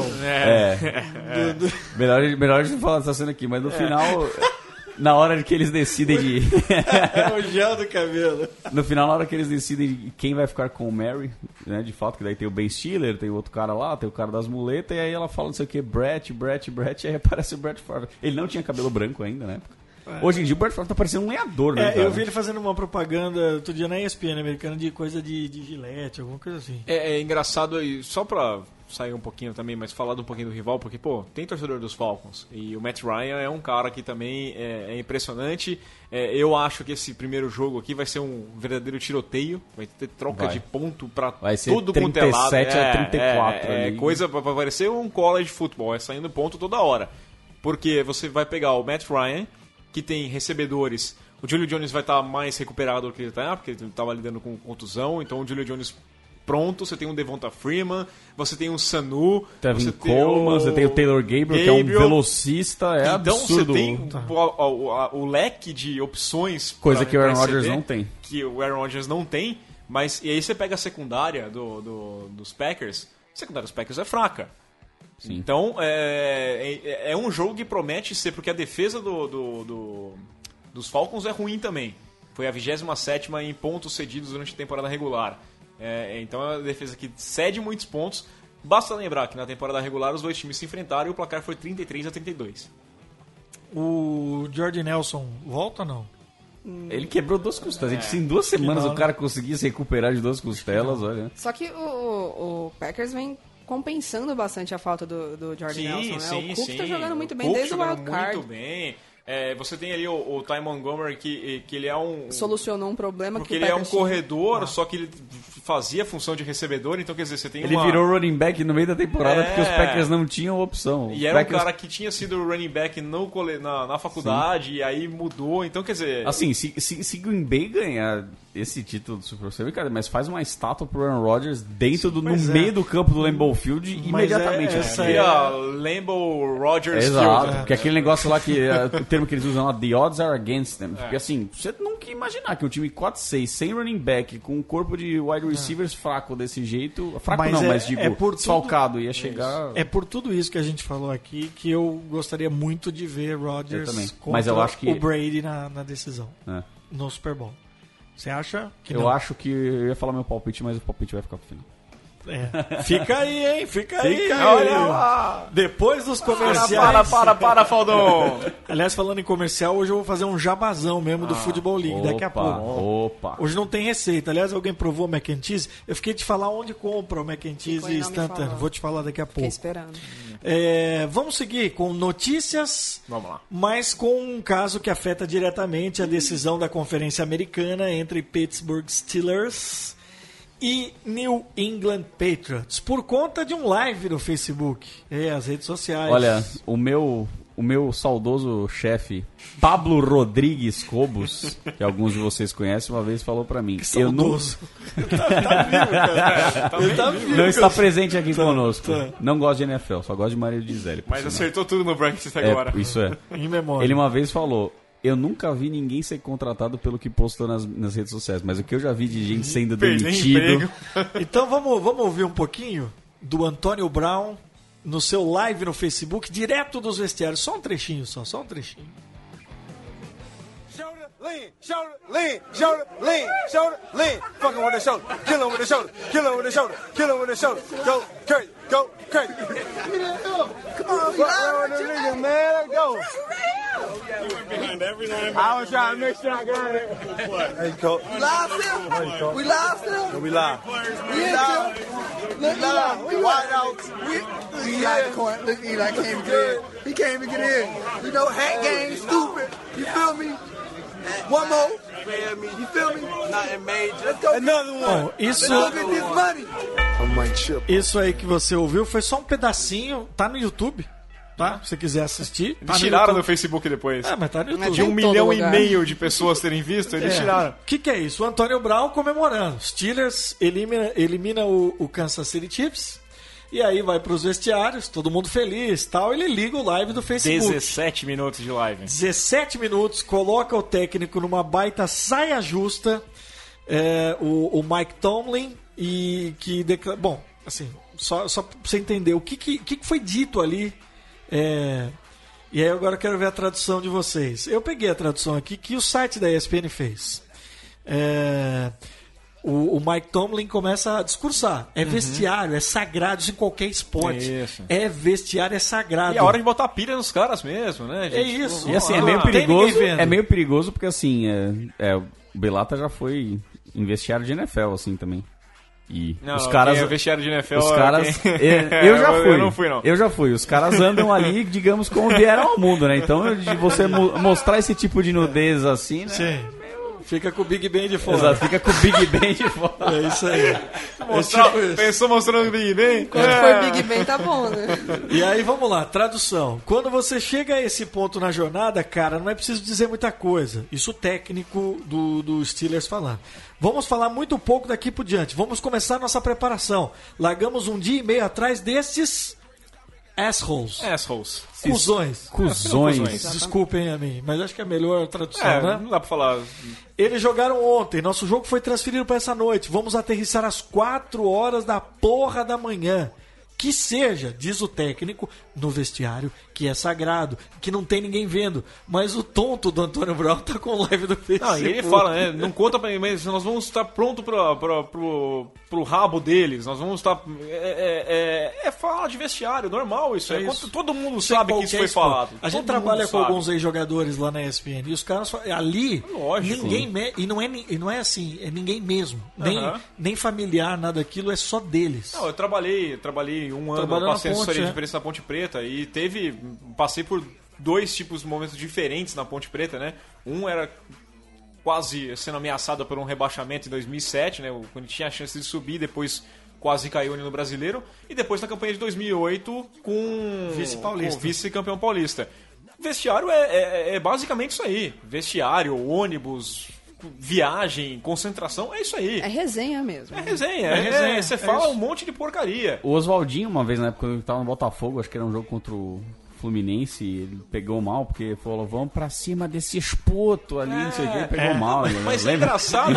Melhor a gente falar dessa cena aqui, mas no final... Na hora que eles decidem de... É o gel do cabelo. No final, na hora que eles decidem de quem vai ficar com o Mary, né? De fato, que daí tem o Ben Stiller, tem o outro cara lá, tem o cara das muletas, e aí ela fala não sei o que, Brett, e aí aparece o Brett Favre. Ele não tinha cabelo branco ainda na época. Hoje em dia o Brett Favre tá parecendo um lenhador, né? Eu vi ele fazendo uma propaganda outro dia na ESPN americana de coisa de gilete, alguma coisa assim. É engraçado, e só pra sair um pouquinho também, mas falar um pouquinho do rival, porque, pô, tem torcedor dos Falcons, e o Matt Ryan é um cara que também é impressionante. Eu acho que esse primeiro jogo aqui vai ser um verdadeiro tiroteio, vai ter troca de ponto pra tudo quanto é lado. 37 a 34. É coisa pra parecer um college football, é saindo ponto toda hora. Porque você vai pegar o Matt Ryan, que tem recebedores. O Julio Jones vai estar mais recuperado do que ele está, porque ele estava lidando com contusão. Então o Julio Jones pronto, você tem um Devonta Freeman, você tem um Sanu, Tevin Coleman, você tem o Taylor Gabriel, que é um velocista, então absurdo. Você tem o leque de opções. Coisa que o Aaron Rodgers não tem. Que o Aaron Rodgers não tem, mas e aí você pega a secundária dos Packers, a secundária dos Packers é fraca. Sim. Então, é um jogo que promete ser, porque a defesa dos Falcons é ruim também. Foi a 27ª em pontos cedidos durante a temporada regular. Então é uma defesa que cede muitos pontos. Basta lembrar que na temporada regular os dois times se enfrentaram e o placar foi 33-32. O Jordy Nelson volta ou não? Ele quebrou 2 costelas. Se em 2 semanas o cara conseguisse recuperar de 2 costelas, olha. Só que o Packers vem compensando bastante a falta do Jordy Nelson, né? O Cook tá jogando muito bem desde o wild card. Muito bem. Você tem ali o Ty Montgomery, que ele é um... Solucionou um problema porque ele é um corredor, só que ele fazia a função de recebedor, então quer dizer, você tem ele virou running back no meio da temporada porque os Packers não tinham opção. E era um cara que tinha sido running back na faculdade, e aí mudou, então quer dizer... Assim, se Green Bay ganhar esse título do Super Bowl, cara, mas faz uma estátua pro Aaron Rodgers no meio do campo do Lambeau Field imediatamente. Lambeau Rodgers Exato, Field. porque aquele negócio lá que o termo que eles usam lá, the odds are against them. Porque assim, você nunca ia imaginar que um time 4-6, sem running back, com um corpo de wide receivers fraco desse jeito, mas digo, desfalcado, ia chegar... É por tudo isso que a gente falou aqui que eu gostaria muito de ver Rodgers contra o Brady na decisão, no Super Bowl. Você acha que eu acho que eu ia falar meu palpite, mas o palpite vai ficar pro final. Fica aí, hein? Fica aí. Olha lá. Depois dos comerciais. Para, Faldão. Aliás, falando em comercial, hoje eu vou fazer um jabazão mesmo do Football League. Daqui a pouco. Hoje não tem receita. Aliás, alguém provou o mac and cheese? Eu fiquei de falar onde compra o mac and cheese instantâneo. Vou te falar daqui a pouco. Fiquei esperando. Vamos seguir com notícias. Vamos lá. Mas com um caso que afeta diretamente a decisão da Conferência Americana entre Pittsburgh Steelers e New England Patriots, por conta de um live no Facebook e as redes sociais. Olha, o meu saudoso chefe Pablo Rodrigues Cobos, que alguns de vocês conhecem, uma vez falou pra mim. Eu não... tá vivo, cara. Tá vivo, não está presente aqui conosco. Não gosta de NFL, só gosta de Maria de Gisele. Mas acertou tudo no bracket agora. Isso é. Em memória. Ele uma vez falou: eu nunca vi ninguém ser contratado pelo que postou nas redes sociais, mas o que eu já vi de gente sendo demitido... Então vamos ouvir um pouquinho do Antônio Brown no seu live no Facebook, direto dos vestiários. Só um trechinho, só um trechinho. lean, shoulder, lean, shoulder, lean, shoulder, lean. Fucking with the shoulder, kill him with the shoulder, kill him with the shoulder, kill him with the shoulder. Go crazy, go crazy. Come on, niggas, man, let's go. You went behind every line. I was trying to make sure I got it. Hey, coach. We live still? We live still? We live. We live. Look, live. We white outs. We got the corner. Look, Eli can't even get in. He can't even get in. You know, hat game, stupid. You feel me? One more. You feel me? Nothing major. Let's go. Another one. Bom, Let's go get this money. Isso aí que você ouviu foi só um pedacinho, tá no YouTube, tá? Se você quiser assistir. Tá Eles tiraram no Facebook depois. Mas tá no YouTube. De 1,5 milhão de pessoas terem visto, eles tiraram. O que é isso? O Antônio Brown comemorando. Steelers elimina o Kansas City Chiefs. E aí vai pros vestiários, todo mundo feliz e tal. Ele liga o live do Facebook. 17 minutos de live. 17 minutos, coloca o técnico numa baita saia justa. O Mike Tomlin. E que declara... Bom, assim, só pra você entender o que foi dito ali. E aí agora eu quero ver a tradução de vocês. Eu peguei a tradução aqui que o site da ESPN fez. O Mike Tomlin começa a discursar. É vestiário, é sagrado, isso em qualquer esporte. É vestiário, é sagrado. E é hora de botar pilha nos caras mesmo, né, gente? É isso. E assim, é meio perigoso. É meio perigoso porque assim, o Belata já foi em vestiário de NFL, assim, também. E não, os caras. Vestiário de NFL, os caras. Eu já fui. Eu não fui, não. Eu já fui. Os caras andam ali, digamos, como vieram ao mundo, né? Então, de você mostrar esse tipo de nudez assim, né? Sim. Fica com o Big Ben de fora. Exato, fica com o Big Ben de fora. É isso aí. Pensou mostrando o Big Ben? Quando for Big Ben tá bom, né? E aí, vamos lá, tradução. Quando você chega a esse ponto na jornada, cara, não é preciso dizer muita coisa. Isso o técnico do Steelers falando. Vamos falar muito pouco daqui por diante. Vamos começar nossa preparação. Largamos 1 dia e meio atrás desses... Assholes. Cusões. Desculpem a mim, mas acho que é a melhor tradução, né? Não dá pra falar. Eles jogaram ontem, nosso jogo foi transferido para essa noite. Vamos aterrissar às 4 horas da porra da manhã. Que seja, diz o técnico, no vestiário, que é sagrado, que não tem ninguém vendo. Mas o tonto do Antônio Brown tá com live do Facebook. Não, e ele fala, né? Não conta pra mim, mas nós vamos estar pronto pro rabo deles. Nós vamos estar... fala de vestiário, normal isso. Todo mundo sabe que isso foi falado. A gente trabalha com alguns aí jogadores lá na ESPN e os caras ali, ninguém... E não é assim, é ninguém mesmo. Nem familiar, nada daquilo, é só deles. Não, eu trabalhei um ano, passei assessoria de imprensa na Ponte Preta e passei por 2 tipos de momentos diferentes na Ponte Preta, né? Um era quase sendo ameaçado por um rebaixamento em 2007, né? Quando tinha a chance de subir, depois quase caiu no Brasileiro, e depois na campanha de 2008 com vice-campeão paulista. Vestiário é basicamente isso aí. Vestiário, ônibus... viagem, concentração, é isso aí. É resenha mesmo. É resenha. Você fala um monte de porcaria. O Oswaldinho, uma vez, na época, quando ele tava no Botafogo, acho que era um jogo contra o Fluminense, ele pegou mal, porque falou, vamos pra cima desse espoto ali, não sei o que, ele pegou mal. Mas é engraçado.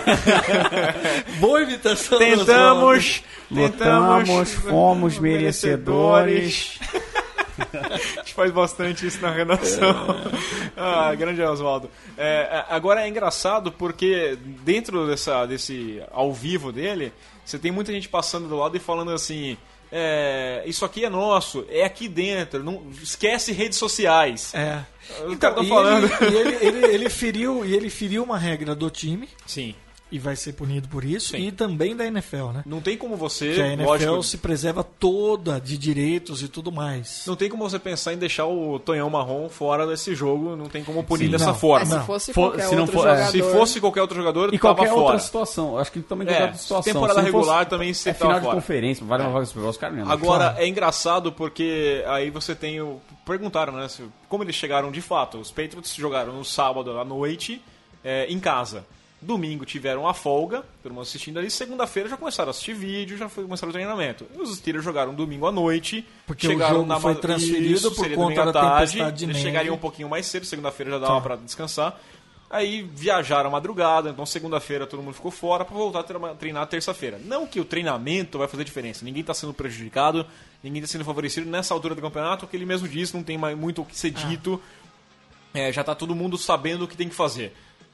Boa imitação. Tentamos, fomos merecedores. A gente faz bastante isso na redação. Grande Oswaldo. Agora é engraçado porque dentro desse ao vivo dele, você tem muita gente passando do lado e falando assim, isso aqui é nosso, é aqui dentro, não esquece redes sociais. Então, tá falando. Ele feriu uma regra do time. Sim. E vai ser punido por isso. Sim. E também da NFL, né? Não tem como você... Que a NFL se preserva toda de direitos e tudo mais. Não tem como você pensar em deixar o Tonhão Marrom fora desse jogo. Não tem como punir dessa forma. Se fosse qualquer outro jogador... Se fosse qualquer outro jogador, e tava qualquer fora. outra situação. Acho que também qualquer outra situação. Temporada regular também você tava final fora. De conferência, vale uma vaga para os caras mesmo. Agora, é engraçado porque aí você tem o... Perguntaram, né? Como eles chegaram de fato. Os Patriots jogaram no sábado à noite em casa. Domingo tiveram a folga, todo mundo assistindo ali. Segunda-feira já começaram a assistir vídeo, já começaram o treinamento. Os Steelers jogaram domingo à noite. Porque chegaram o jogo foi transferido por conta da tempestade de neve. Eles chegariam um pouquinho mais cedo, segunda-feira já dava para descansar. Aí viajaram à madrugada, então segunda-feira todo mundo ficou fora para voltar a treinar terça-feira. Não que o treinamento vai fazer diferença, ninguém está sendo prejudicado, ninguém está sendo favorecido nessa altura do campeonato, que ele mesmo disse, não tem mais muito o que ser dito, já está todo mundo sabendo o que tem que fazer.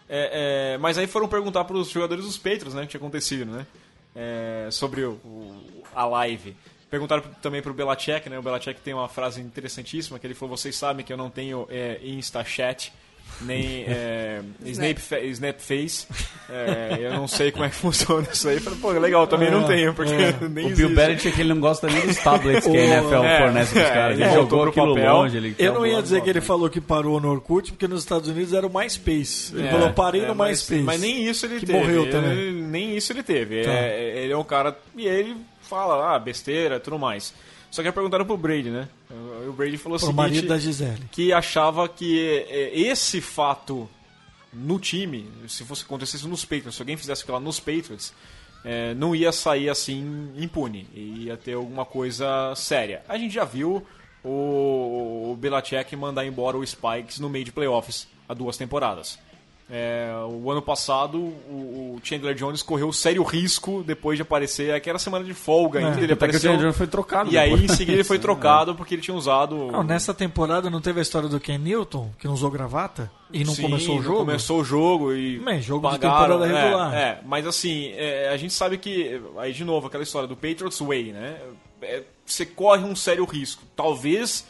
Mas aí foram perguntar para os jogadores dos Patriots, né, o que tinha acontecido, né, sobre a live. Perguntaram também para o Belichick, né, o Belichick tem uma frase interessantíssima, que ele falou: vocês sabem que eu não tenho InstaChat, nem Snapface, eu não sei como é que funciona isso aí. Eu falei, pô, legal, eu também não tenho, porque nem o Bill Belichick, ele não gosta nem dos tablets que a NFL fornece pros caras. Ele jogou aquilo longe. Eu não ia dizer que ele falou que parou no Orkut, porque nos Estados Unidos era o MySpace. Ele falou, parei no MySpace. Mas nem isso ele que teve. Morreu também. Nem isso ele teve. Tá. Ele é um cara, e ele fala, besteira, tudo mais. Só que perguntaram pro Brady, né? O Brady falou o seguinte, marido da Gisele, que achava que esse fato no time, se fosse acontecesse nos Patriots, se alguém fizesse aquilo lá nos Patriots, não ia sair assim impune, ia ter alguma coisa séria. A gente já viu o Belichick mandar embora o Spikes no meio de playoffs há 2 temporadas. O ano passado o Chandler Jones correu sério risco depois de aparecer aquela semana de folga ainda, ele apareceu, que o Chandler Jones foi trocado e depois. Aí em seguida ele foi trocado porque ele tinha usado nessa temporada não teve a história do Ken Newton que não usou gravata e não começou o jogo? Começou o jogo e jogo pagaram, de temporada regular. Mas assim, a gente sabe que aí de novo aquela história do Patriots Way, né? Você corre um sério risco, talvez.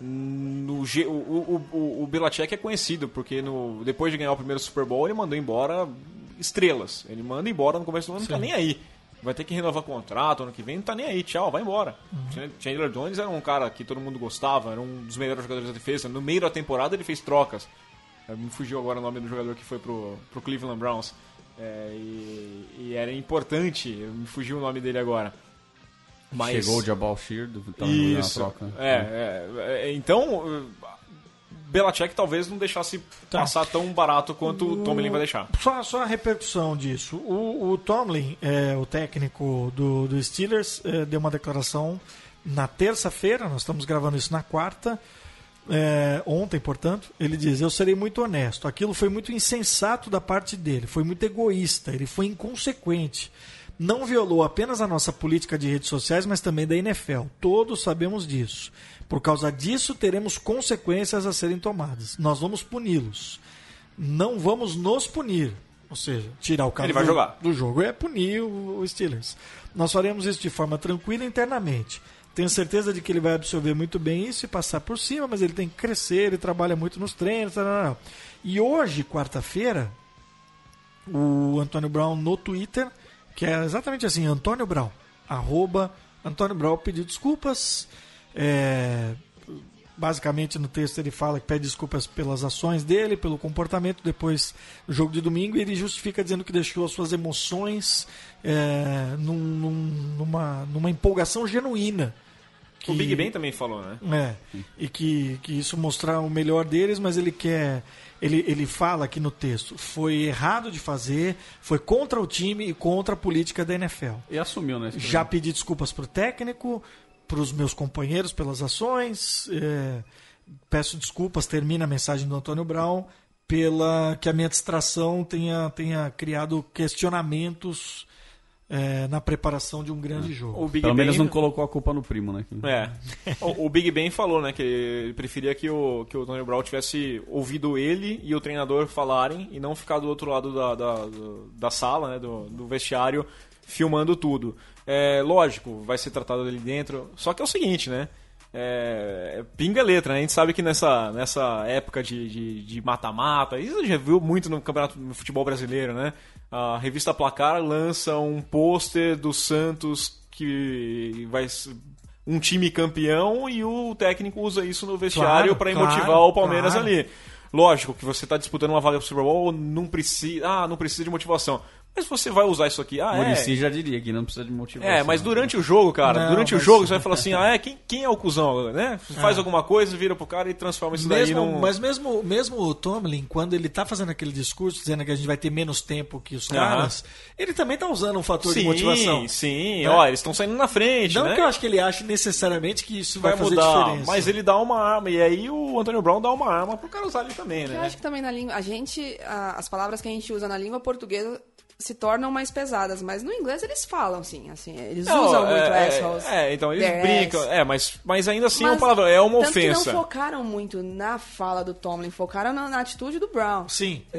O Belichick é conhecido porque depois de ganhar o primeiro Super Bowl ele mandou embora estrelas. Ele manda embora no começo do ano, não tá nem aí. Vai ter que renovar contrato ano que vem, não tá nem aí, tchau, vai embora. Chandler Jones era um cara que todo mundo gostava, era um dos melhores jogadores da defesa. No meio da temporada ele fez trocas. Me fugiu agora o nome do jogador que foi pro Cleveland Browns. E era importante, me fugiu o nome dele agora. Mas... Chegou o Jabal Sheard, isso, na troca. Então, Belichick talvez não deixasse passar tão barato quanto o Tomlin vai deixar. Só a repercussão disso. O Tomlin, o técnico do Steelers, deu uma declaração na terça-feira, nós estamos gravando isso na quarta, ontem, portanto, ele diz: eu serei muito honesto, aquilo foi muito insensato da parte dele, foi muito egoísta, ele foi inconsequente. Não violou apenas a nossa política de redes sociais, mas também da NFL. Todos sabemos disso. Por causa disso, teremos consequências a serem tomadas. Nós vamos puni-los. Não vamos nos punir. Ou seja, tirar o cara do jogo é punir o Steelers. Nós faremos isso de forma tranquila internamente. Tenho certeza de que ele vai absorver muito bem isso e passar por cima, mas ele tem que crescer, ele trabalha muito nos treinos. E hoje, quarta-feira, o Antônio Brown no Twitter... que é exatamente assim, Antônio Brown, @Antônio Brown pediu desculpas, basicamente no texto ele fala que pede desculpas pelas ações dele, pelo comportamento depois do jogo de domingo, e ele justifica dizendo que deixou as suas emoções numa empolgação genuína. O Big Ben também falou, né? E que isso mostrar o melhor deles, mas ele quer... Ele fala aqui no texto, foi errado de fazer, foi contra o time e contra a política da NFL. E assumiu, né? Já pedi desculpas para o técnico, para os meus companheiros pelas ações, peço desculpas, termina a mensagem do Antônio Brown, pela que a minha distração tenha criado questionamentos na preparação de um grande jogo. Pelo menos não colocou a culpa no primo, né? O Big Ben falou, né, que ele preferia que o Tony Brown tivesse ouvido ele e o treinador falarem e não ficar do outro lado da sala, né, do vestiário, filmando tudo. Lógico, vai ser tratado ali dentro, só que é o seguinte, né? Pinga letra, né? A gente sabe que nessa época de mata-mata, isso já viu muito no campeonato no futebol brasileiro, né? A revista Placar lança um pôster do Santos que vai um time campeão e o técnico usa isso no vestiário para motivar o Palmeiras ali. Lógico que você está disputando uma vaga pro Super Bowl, não precisa de motivação. Mas você vai usar isso aqui. Muricy já diria que não precisa de motivação. Mas durante o jogo, cara, o jogo você vai falar assim, quem é o cuzão, né? Faz alguma coisa, vira pro cara e transforma isso daí num... Mas mesmo o Tomlin, quando ele tá fazendo aquele discurso, dizendo que a gente vai ter menos tempo que os caras, ele também tá usando um fator de motivação. Sim, né? Eles estão saindo na frente, Não né? que eu acho que ele ache necessariamente que isso vai fazer mudar, diferença. mas ele dá uma arma, e aí o Antônio Brown dá uma arma pro cara usar ali também, né? Eu acho que também na língua, as palavras que a gente usa na língua portuguesa se tornam mais pesadas, mas no inglês eles falam assim eles usam muito assholes. Então eles brincam, mas ainda assim é uma palavra, é uma ofensa. Que não focaram muito na fala do Tomlin, focaram na atitude do Brown. Sim. Entendeu?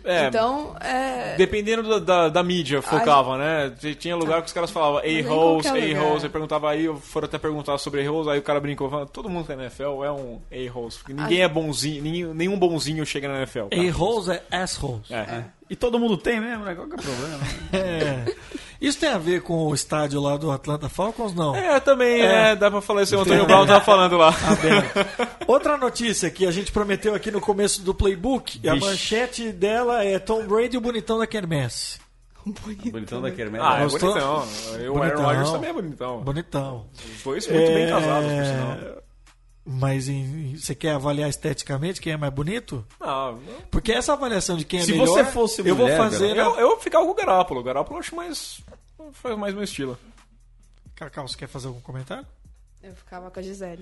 Então, dependendo da mídia, focava, né? Tinha lugar que os caras falavam a-holes, aí perguntava aí, foram até perguntar sobre a-holes, aí o cara brincou, falando, todo mundo que é na NFL é um a-holes. Ninguém é bonzinho, nenhum bonzinho chega na NFL. A-holes é assholes. E todo mundo tem mesmo, né? Qual que é o problema? Isso tem a ver com o estádio lá do Atlanta Falcons, não? Também, dá pra falar isso. O Antônio Brown tava falando lá. Outra notícia que a gente prometeu aqui no começo do Playbook, a manchete dela é Tom Brady, o bonitão da quermesse. Bonitão da quermesse. É bonitão. O Aaron Rodgers também é bonitão. Bonitão. Os dois muito bem casados, por sinal. Mas você quer avaliar esteticamente quem é mais bonito? Não. Porque essa avaliação de quem é Se melhor... você fosse mulher, eu vou fazer... Eu vou ficar com o Garoppolo. O Garoppolo eu acho faz mais meu estilo. Cacau, você quer fazer algum comentário? Eu ficava com a Gisele.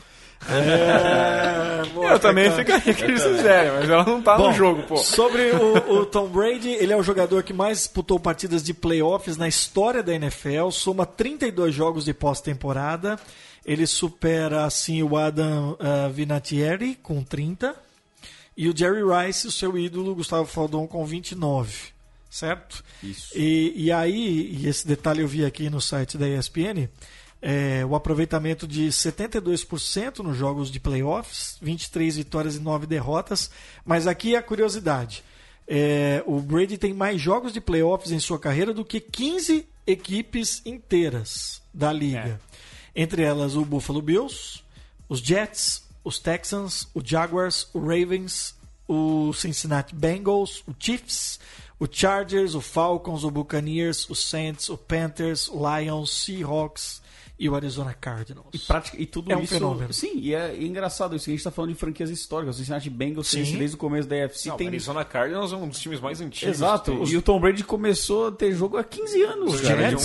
Eu também ficaria com a Gisele, mas ela não tá no jogo, pô. Sobre o Tom Brady, ele é o jogador que mais disputou partidas de playoffs na história da NFL, soma 32 jogos de pós-temporada. Ele supera, assim, o Adam Vinatieri com 30 e o Jerry Rice, o seu ídolo, Gustavo Faldon, com 29, certo? Isso. E aí, esse detalhe eu vi aqui no site da ESPN, o aproveitamento de 72% nos jogos de playoffs, 23 vitórias e 9 derrotas, mas aqui a curiosidade, o Brady tem mais jogos de playoffs em sua carreira do que 15 equipes inteiras da liga. Entre elas o Buffalo Bills, os Jets, os Texans, o Jaguars, o Ravens, o Cincinnati Bengals, o Chiefs, o Chargers, o Falcons, o Buccaneers, o Saints, o Panthers, o Lions, Seahawks e o Arizona Cardinals. E tudo é um isso... fenômeno. Sim, e é engraçado isso, que a gente está falando de franquias históricas. O Cincinnati Bengals tem isso desde o começo da UFC. O Arizona Cardinals é um dos times mais antigos. Exato, e o Tom Brady começou a ter jogo há 15 anos. Os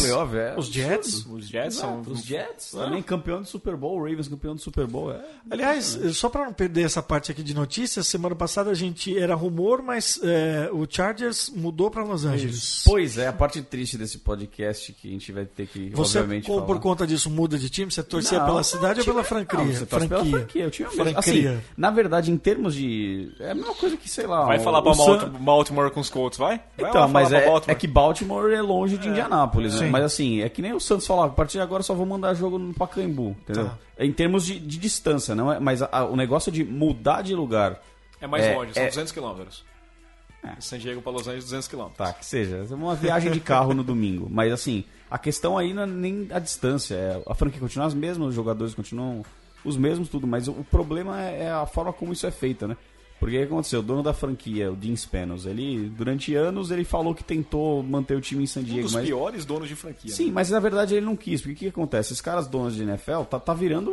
Jets? Os Jets são... Os Jets, também campeão do Super Bowl, o Ravens campeão do Super Bowl. Aliás, só para não perder essa parte aqui de notícias, semana passada a gente era rumor, mas o Chargers mudou para Los Angeles. Pois é, a parte triste desse podcast que a gente vai ter que, obviamente, falar. Por conta disso, muda de time? Você torcia pela cidade ou pela franquia? Não, você torce pela franquia. Eu tinha assim, na verdade, em termos de... É a mesma coisa que, sei lá... Vai falar pra Baltimore com os Colts, vai? Então, mas é que Baltimore é longe de Indianápolis, né? Mas assim, é que nem o Santos falava, a partir de agora só vou mandar jogo no Pacaembu, entendeu? Tá. Em termos de distância, não é? Mas o negócio de mudar de lugar... É mais longe, são 200 quilômetros. De San Diego para Los Angeles, 200 quilômetros. Tá, que seja. É uma viagem de carro no domingo. Mas assim, a questão aí não é nem a distância. A franquia continua as mesmas, os jogadores continuam os mesmos, tudo. Mas o problema é a forma como isso é feito, né? Porque o que aconteceu? O dono da franquia, o Dean Spanos, ele, durante anos, ele falou que tentou manter o time em San Diego. Um dos piores donos de franquia. Sim, mas na verdade ele não quis. Porque o que acontece? Esses caras donos de NFL tá virando,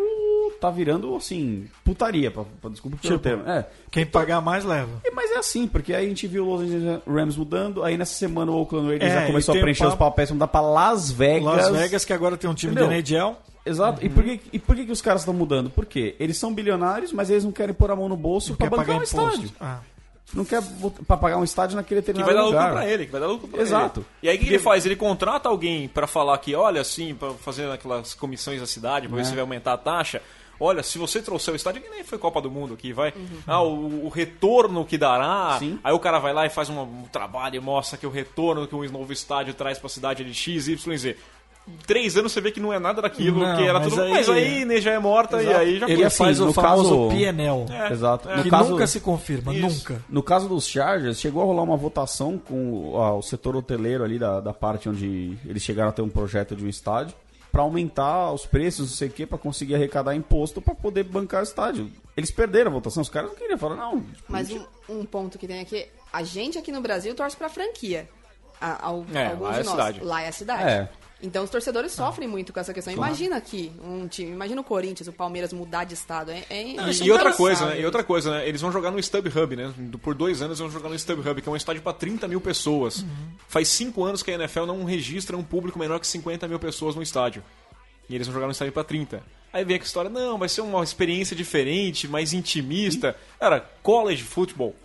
assim, putaria, desculpa pelo termo. Quem pagar mais leva. Mas é assim, porque aí a gente viu os Los Angeles Rams mudando, aí nessa semana o Oakland Raiders já começou a preencher os papéis, mudar pra Las Vegas. Las Vegas, que agora tem um time de NHL. Exato. Uhum. E por que os caras estão mudando? Por quê? Eles são bilionários, mas eles não querem pôr a mão no bolso pra bancar um estádio. Não quer pra pagar um estádio naquele determinado lugar. Que vai dar lucro pra ele. Exato. E aí o que ele faz? Ele contrata alguém pra falar que, olha, assim, pra fazer aquelas comissões da cidade, pra ver se vai aumentar a taxa. Olha, se você trouxer o estádio, que nem foi Copa do Mundo aqui, vai. O retorno que dará. Sim. Aí o cara vai lá e faz um trabalho e mostra que o retorno que um novo estádio traz pra cidade é de X, Y, Z. 3 anos você vê que não é nada daquilo, que era tudo. Mas aí já é morta. Exato. E aí já foi. Ele faz o famoso PNL. Exato. Que nunca se confirma, nunca. No caso dos Chargers, chegou a rolar uma votação com o setor hoteleiro ali da parte onde eles chegaram a ter um projeto de um estádio, para aumentar os preços, não sei o que, para conseguir arrecadar imposto para poder bancar o estádio. Eles perderam a votação, os caras não queriam falar, não. Mas um ponto que tem aqui, a gente aqui no Brasil torce pra franquia. Alguns de nós. Cidade. Lá é a cidade. Então os torcedores sofrem muito com essa questão. Claro. Imagina aqui um time, imagina o Corinthians, o Palmeiras mudar de estado. E outra coisa, né? Eles vão jogar no StubHub, né? Por 2 anos eles vão jogar no StubHub, que é um estádio para 30 mil pessoas. Faz 5 anos que a NFL não registra um público menor que 50 mil pessoas no estádio. E eles vão jogar no estádio para 30. Aí vem a história, não, vai ser uma experiência diferente, mais intimista. Cara, college football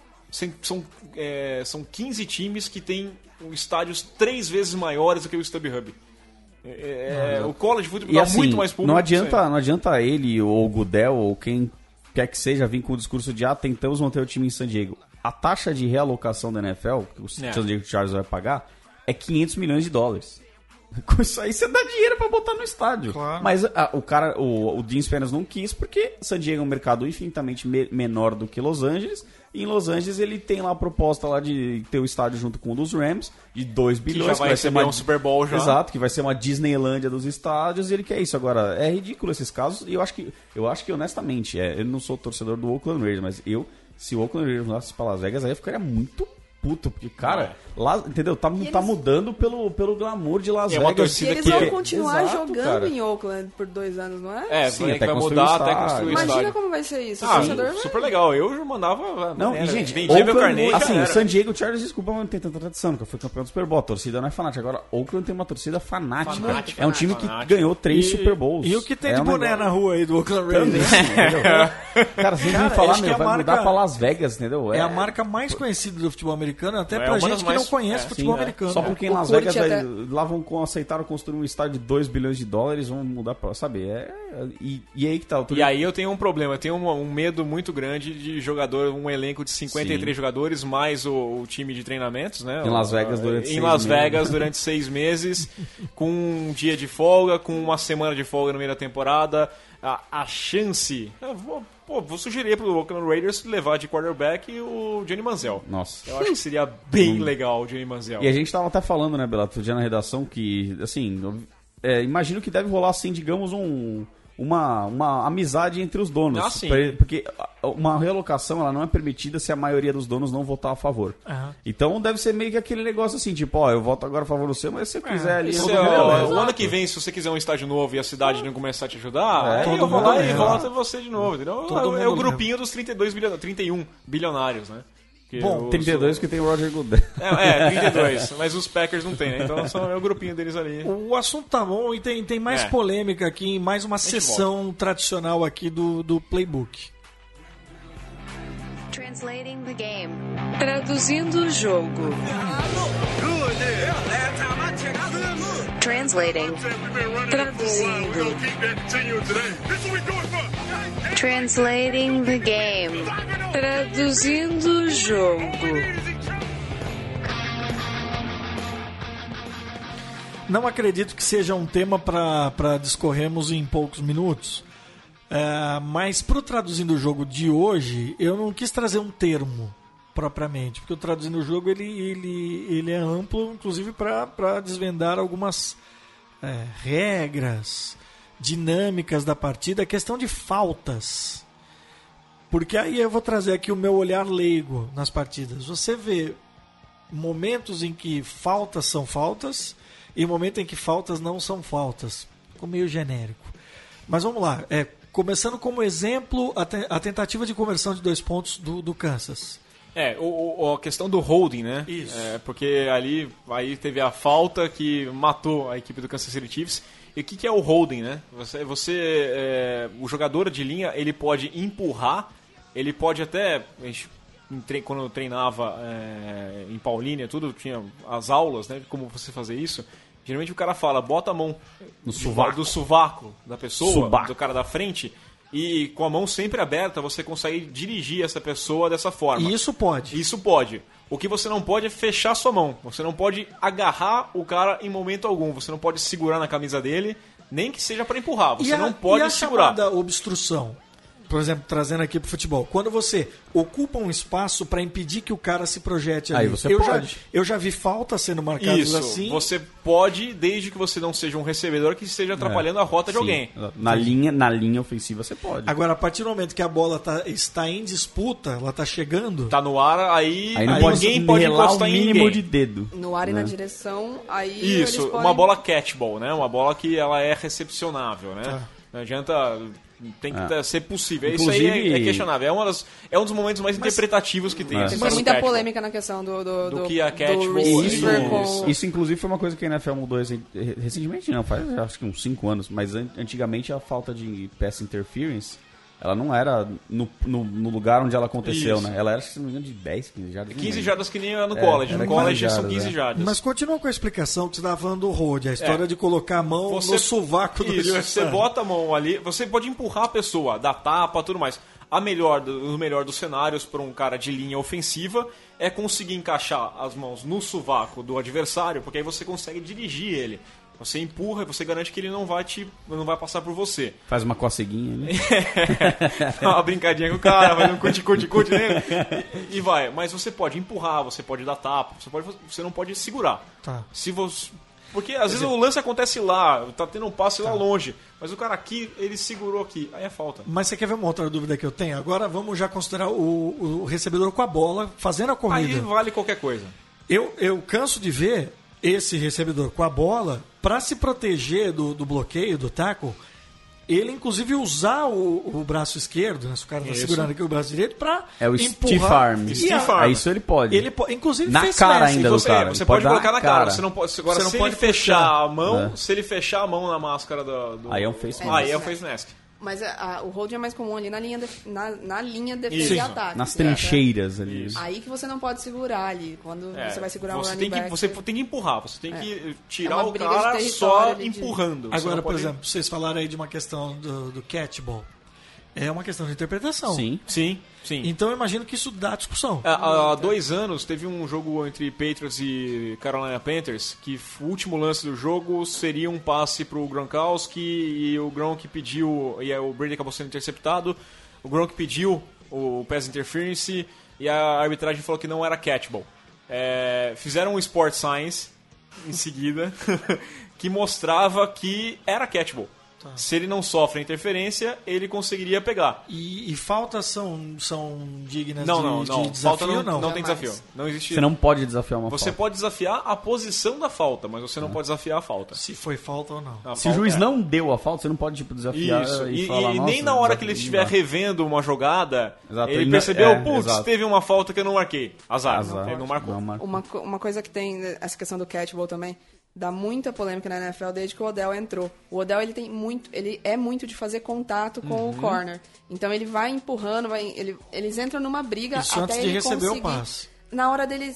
são 15 times que têm estádios 3 vezes maiores do que o StubHub. O college football dá muito mais público. Não adianta ele ou o Goodell ou quem quer que seja vir com o discurso de tentamos manter o time em San Diego. a taxa de realocação da NFL, que o San Diego Chargers vai pagar, é $500 milhões. Com isso aí você dá dinheiro pra botar no estádio. Claro. Mas o Dean Spanos não quis, porque San Diego é um mercado infinitamente menor do que Los Angeles. E em Los Angeles ele tem lá a proposta lá de ter o estádio junto com o dos Rams, de 2 bilhões. Que já vai receber um Super Bowl já. Exato, que vai ser uma Disneylândia dos estádios, e ele quer isso. Agora, é ridículo esses casos, e eu acho que honestamente, eu não sou torcedor do Oakland Raiders, mas se o Oakland Raiders mudasse pra Las Vegas, aí eu ficaria muito puto, porque, cara, lá, entendeu? Tá mudando pelo glamour de Las Vegas. E eles vão continuar jogando em Oakland por 2 anos, não é? Sim, até vai mudar até construir o estádio. Imagina como vai ser isso. O torcedor super legal. Eu mandava... Não, e gente, vendia meu carnê. Assim, San Diego Chargers, desculpa, mas não tem tanta tradição, porque foi campeão do Super Bowl. A torcida não é fanática. Agora, Oakland tem uma torcida fanática. É um time que ganhou 3 Super Bowls. E o que tem de boné na rua aí do Oakland Raiders? Cara, vocês vão falar, vai mudar pra Las Vegas, entendeu? É a marca mais conhecida do futebol americano, até pra gente que não conhece futebol americano. Só porque em Las Vegas lá aceitaram construir um estádio de $2 bilhões, vão mudar pra, sabe? E aí que tá. E aí eu tenho um problema, eu tenho um medo muito grande de jogador, um elenco de 53 jogadores, mais o time de treinamentos, né? Em Las Vegas durante 6 meses, com um dia de folga, com uma semana de folga no meio da temporada. A chance... Vou sugerir pro Oakland Raiders levar de quarterback o Johnny Manziel. Nossa. Eu acho que seria bem legal o Johnny Manziel. E a gente tava até falando, né, Belato, outro dia na redação, que, assim, imagino que deve rolar, assim, digamos, uma amizade entre os donos. Porque uma realocação, ela não é permitida se a maioria dos donos não votar a favor. Então deve ser meio que aquele negócio assim, tipo, eu voto agora a favor do seu, mas se você quiser ali... o ano que vem, se você quiser um estádio novo e a cidade não começar a te ajudar, eu vou lá e voto você de novo, entendeu? É o grupinho dos 31 bilionários, né? Bom, 32 que tem o Roger Goodell. 32, mas os Packers não tem, né? Então é o grupinho deles ali. O assunto tá bom e tem mais polêmica aqui, mais uma sessão tradicional aqui do Playbook. Translating the game. Traduzindo o jogo. Translating. Traduzindo. Translating the game. Traduzindo o jogo. Não acredito que seja um tema para discorrermos em poucos minutos, mas para o Traduzindo o Jogo de hoje, eu não quis trazer um termo propriamente, porque o Traduzindo o Jogo ele é amplo, inclusive para desvendar algumas regras, dinâmicas da partida, a questão de faltas. Porque aí eu vou trazer aqui o meu olhar leigo nas partidas. Você vê momentos em que faltas são faltas e momentos em que faltas não são faltas. Ficou meio genérico. Mas vamos lá. Começando como exemplo, a tentativa de conversão de 2 pontos do Kansas. A questão do holding, né? Isso. Porque aí teve a falta que matou a equipe do Kansas City Chiefs. E o que é o holding, né? O jogador de linha, ele pode empurrar, ele pode até... Quando eu treinava em Paulínia, tudo, tinha as aulas, né? Como você fazer isso. Geralmente o cara fala, bota a mão no sovaco. Do sovaco da pessoa, do cara da frente, e com a mão sempre aberta você consegue dirigir essa pessoa dessa forma. E isso pode. Isso pode. O que você não pode é fechar sua mão. Você não pode agarrar o cara em momento algum. Você não pode segurar na camisa dele, nem que seja para empurrar. Você não pode segurar. E a chamada obstrução? Por exemplo, trazendo aqui pro futebol. Quando você ocupa um espaço para impedir que o cara se projete ali. Aí você pode. Eu já vi faltas sendo marcadas assim. Você pode, desde que você não seja um recebedor que esteja atrapalhando a rota de alguém. Na linha ofensiva você pode. Agora, a partir do momento que a bola está em disputa, ela está chegando... Tá no ar, aí ninguém pode encostar em mínimo de dedo. No ar e na direção, aí isso, uma bola catchball, né? Uma bola que ela é recepcionável, né? Não adianta... Tem que ser possível. Inclusive, isso aí é questionável. É um dos momentos mais interpretativos que tem. Tem muita polêmica na questão do que a catchball. Isso, inclusive, foi uma coisa que a NFL mudou recentemente, não, faz acho que uns 5 anos, mas antigamente a falta de pass interference, ela não era no lugar onde ela aconteceu, isso. né? Ela era, se não me engano, de 10, 15 jardas. 15 jardas que nem no college. No college são 15 jardas. Mas continua com a explicação que você estava falando do hold, a história de colocar a mão no sovaco do adversário. Você bota a mão ali, você pode empurrar a pessoa, dar tapa, tudo mais. o melhor dos cenários para um cara de linha ofensiva é conseguir encaixar as mãos no sovaco do adversário, porque aí você consegue dirigir ele. Você empurra e você garante que ele não vai passar por você. Faz uma coceguinha, né? Dá uma brincadinha com o cara, vai um curte nele e vai. Mas você pode empurrar, você pode dar tapa, você não pode segurar. Tá. Porque às vezes o lance acontece lá, tá tendo um passe lá longe, mas o cara aqui, ele segurou aqui, aí é falta. Mas você quer ver uma outra dúvida que eu tenho? Agora vamos já considerar o recebedor com a bola, fazendo a corrida. Aí vale qualquer coisa. Eu canso de ver esse recebedor com a bola, para se proteger do bloqueio, do tackle, ele inclusive usar o braço esquerdo, né? Se o cara está segurando aqui o braço direito, para o stiff arm. Isso ele pode. Inclusive na fez cara Messi. ainda do cara. Você pode colocar na cara. Você não pode, agora, você não se pode ele fechar a mão, É. se ele fechar a mão na máscara Aí é um face mask. Aí é um face mask. Mas o hold é mais comum ali na linha defesa e ataque. Nas certo? trincheiras ali. Aí que você não pode segurar ali. Quando você vai segurar um você running back. você tem que empurrar, você tem que tirar uma o briga de cara território só ali de- empurrando. Você Agora, não por pode- exemplo, vocês falaram aí de uma questão do catchball. É uma questão de interpretação. Sim. Sim. Então eu imagino que isso dá discussão. Há 2 anos teve um jogo entre Patriots e Carolina Panthers que o último lance do jogo seria um passe pro Gronkowski e o Gronk pediu, e aí o Brady acabou sendo interceptado, o Gronk pediu o pass interference e a arbitragem falou que não era catchball. Fizeram um Sport Science em seguida que mostrava que era catchball. Se ele não sofre a interferência, ele conseguiria pegar. E faltas são dignas Não. de desafio? Falta não. não tem desafio. Não existe. Você não pode desafiar uma Você falta. pode desafiar a posição da falta, mas você não pode desafiar a falta. Se foi falta ou não. A Se falta o juiz é. não deu a falta, você não pode desafiar Isso. e E falar, nem "Nossa, na hora que ele desafio, estiver não." revendo uma jogada, Exato, ele ele percebeu, não- putz, exato. teve uma falta que eu não marquei. Azar. Azar. Ele não marcou. Uma coisa que tem essa questão do catchball também, dá muita polêmica na NFL desde que o Odell entrou. O Odell ele é muito de fazer contato com o corner. Então ele vai empurrando, eles entram numa briga Isso até antes de ele receber o conseguir, passe. na hora dele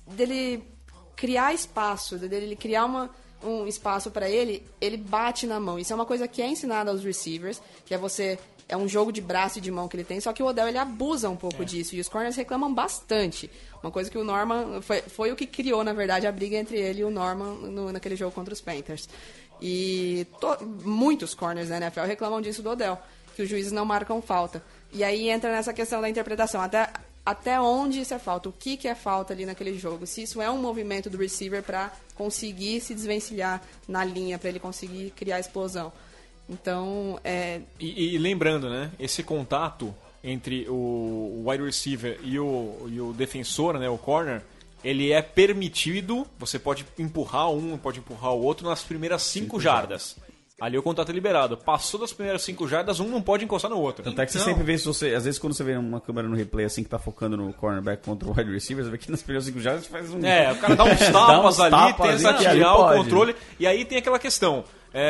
criar espaço, dele criar um espaço para ele bate na mão. Isso é uma coisa que é ensinada aos receivers, que é um jogo de braço e de mão que ele tem, só que o Odell ele abusa um pouco disso, e os corners reclamam bastante. Uma coisa que o Norman foi o que criou, na verdade, a briga entre ele e o Norman naquele jogo contra os Panthers. E muitos corners da NFL reclamam disso do Odell, que os juízes não marcam falta. E aí entra nessa questão da interpretação, até onde isso é falta, o que é falta ali naquele jogo, se isso é um movimento do receiver para conseguir se desvencilhar na linha, para ele conseguir criar explosão. Então, E lembrando, né? Esse contato entre o wide receiver e o defensor, né? O corner, ele é permitido. Você pode empurrar um, pode empurrar o outro nas primeiras 5 jardas. Ali o contato é liberado. Passou das primeiras 5 jardas, um não pode encostar no outro. Tanto é que você sempre vê, às vezes quando você vê uma câmera no replay assim que tá focando no cornerback contra o wide receiver, você vê que nas primeiras 5 jardas faz um... O cara dá uns tapas ali, tenta ali, tirar o pode. controle. E aí tem aquela questão.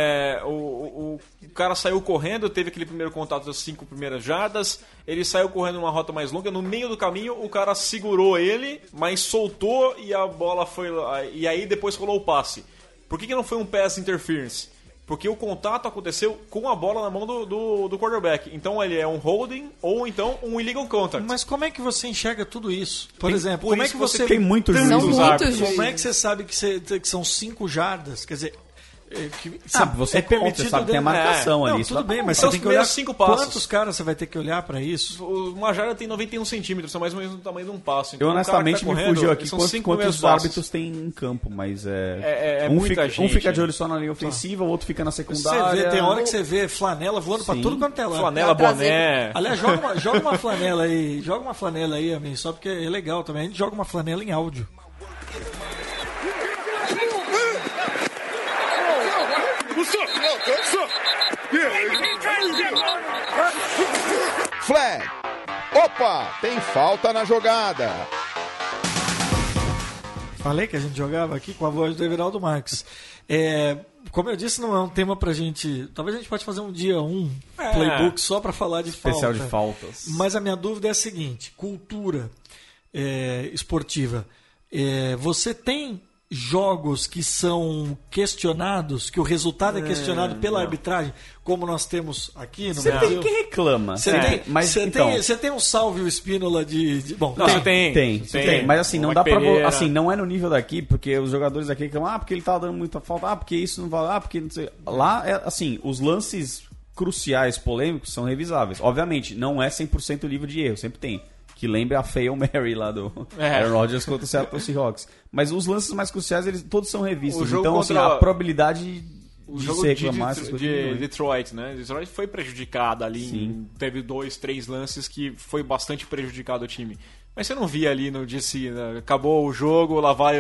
O cara saiu correndo, teve aquele primeiro contato das 5 primeiras jardas, ele saiu correndo numa rota mais longa, no meio do caminho o cara segurou ele, mas soltou e a bola foi lá, e aí depois rolou o passe. Por que não foi um pass interference? Porque o contato aconteceu com a bola na mão do quarterback. Então ele é um holding ou então um illegal contact. Mas como é que você enxerga tudo isso? Por exemplo, como é que você... Tem muito juiz. São muitos árbitros. juízes. Como é que você sabe que são 5 jardas? Quer dizer... Você conta, você sabe que tem a marcação ali. Não, isso tudo vai bem, mas São você os tem que olhar primeiros 5 passos. quantos caras você vai ter que olhar pra isso. Uma jarda tem 91 centímetros, são mais ou menos do tamanho de um passo. Então, Eu honestamente o cara que tá me fugiu correndo, aqui são 5 quantos primeiros passos. árbitros tem em campo, mas É um muita fica, gente. Um fica de olho só na linha ofensiva, o outro fica na Você secundária. vê, tem hora que você vê flanela voando pra Sim. tudo quanto é lado. Flanela, boné. Aliás, joga uma flanela aí, amigo, só porque é legal também. A gente joga uma flanela em áudio. Flag. Opa, tem falta na jogada. Falei que a gente jogava aqui com a voz do Everaldo Marques. Como eu disse, não é um tema pra gente... Talvez a gente pode fazer um dia playbook só pra falar de Especial falta. de faltas. Mas a minha dúvida é a seguinte. Cultura esportiva. Você tem jogos que são questionados, que o resultado é questionado pela arbitragem, como nós temos aqui no Você Brasil? tem quem reclama. Você tem um Salve o Espínola Bom, Não, Tem. Mas assim, não dá pra. Pereira. Assim, não é no nível daqui, porque os jogadores aqui reclamam, porque ele tava dando muita falta, porque isso não vale, porque não sei. Lá, assim, os lances cruciais, polêmicos, são revisáveis. Obviamente, não é 100% livre de erro, sempre tem. Que lembra a Fail Mary lá do Aaron Rodgers contra o Seattle Seahawks. Mas os lances mais cruciais, eles todos são revistos. Então, assim, a probabilidade o de jogo se reclamar essas coisas de Detroit, né? Detroit foi prejudicado ali. Teve 2, 3 lances que foi bastante prejudicado o time. Mas você não via ali no DC, né? Acabou o jogo, lá vai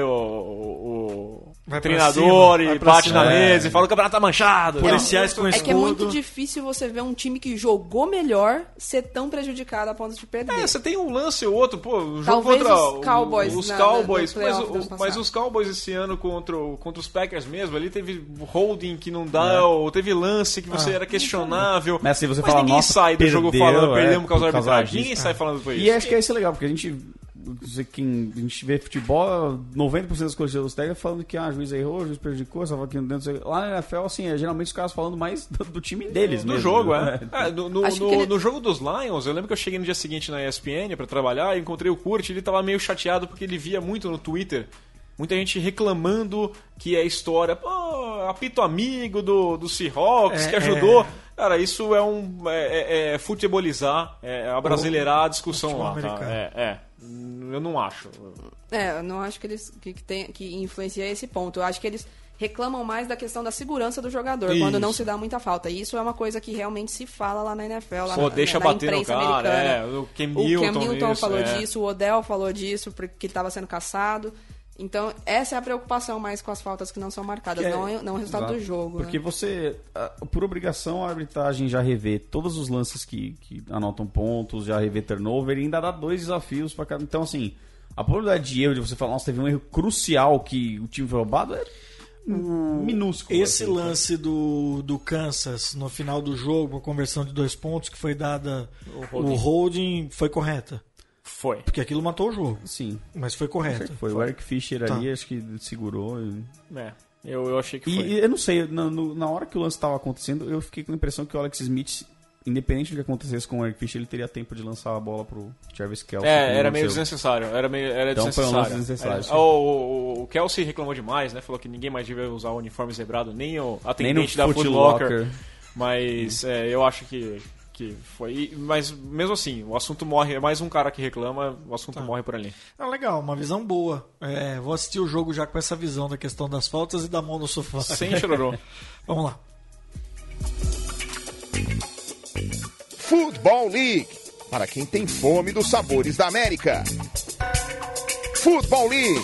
o treinador e bate na mesa e fala: o campeonato tá manchado. Policiais com escudo. É que é muito difícil você ver um time que jogou melhor ser tão prejudicado a ponto de perder. Você tem um lance ou outro, pô, o jogo Talvez contra os Cowboys. Os Cowboys, mas mas os Cowboys esse ano contra os Packers mesmo, ali teve holding que não dá, ou teve lance que você era questionável. Mas assim, você mas fala, ninguém sai do jogo falando, perdemos por causa da arbitragem. disso. Ninguém sai falando por isso. E acho que isso é legal, porque a gente vê futebol, 90% das coisas dos técnicos falando que a juiz errou, o juiz prejudicou, estava aqui dentro. Lá na NFL, assim, geralmente os caras falando mais do time deles do mesmo. Jogo, no jogo dos Lions, eu lembro que eu cheguei no dia seguinte na ESPN pra trabalhar e encontrei o Kurt, ele tava meio chateado porque ele via muito no Twitter muita gente reclamando que é história, apito amigo do Seahawks, que ajudou. Cara, isso é futebolizar, abrasileirar a discussão lá. Tá? Eu não acho. Eu não acho que eles que influencia esse ponto. Eu acho que eles reclamam mais da questão da segurança do jogador, quando não se dá muita falta. E isso é uma coisa que realmente se fala lá na NFL, lá deixa na bater imprensa no cara, americana. O Cam Newton falou disso, o Odell falou disso, porque estava sendo caçado. Então, essa é a preocupação mais com as faltas que não são marcadas, não o resultado do jogo. Porque você, por obrigação, a arbitragem já revê todos os lances que anotam pontos, já revê turnover e ainda dá 2 desafios para cada. Então, assim, a probabilidade de erro, de você falar, nossa, teve um erro crucial que o time foi roubado, é minúsculo. Esse lance do Kansas no final do jogo, a conversão de 2 pontos que foi dada, o holding foi correta. Foi. Porque aquilo matou o jogo. Sim. Mas foi correto. Foi. O Eric Fischer ali, acho que segurou. Eu achei que foi. E eu não sei, na hora que o lance estava acontecendo, eu fiquei com a impressão que o Alex Smith, independente do que acontecesse com o Eric Fischer, ele teria tempo de lançar a bola pro Travis Kelce. Era meio desnecessário. Era então desnecessário. foi um lance desnecessário. O Kelce reclamou demais, né? Falou que ninguém mais devia usar o uniforme zebrado, nem o atendente da Foot Locker. Mas eu acho que foi. Mas mesmo assim, o assunto morre. É mais um cara que reclama, o assunto morre por ali. Legal, uma visão boa. Vou assistir o jogo já com essa visão da questão das faltas e da mão no sofá. Sem chororô. Vamos lá. Football League, para quem tem fome dos sabores da América. Football League.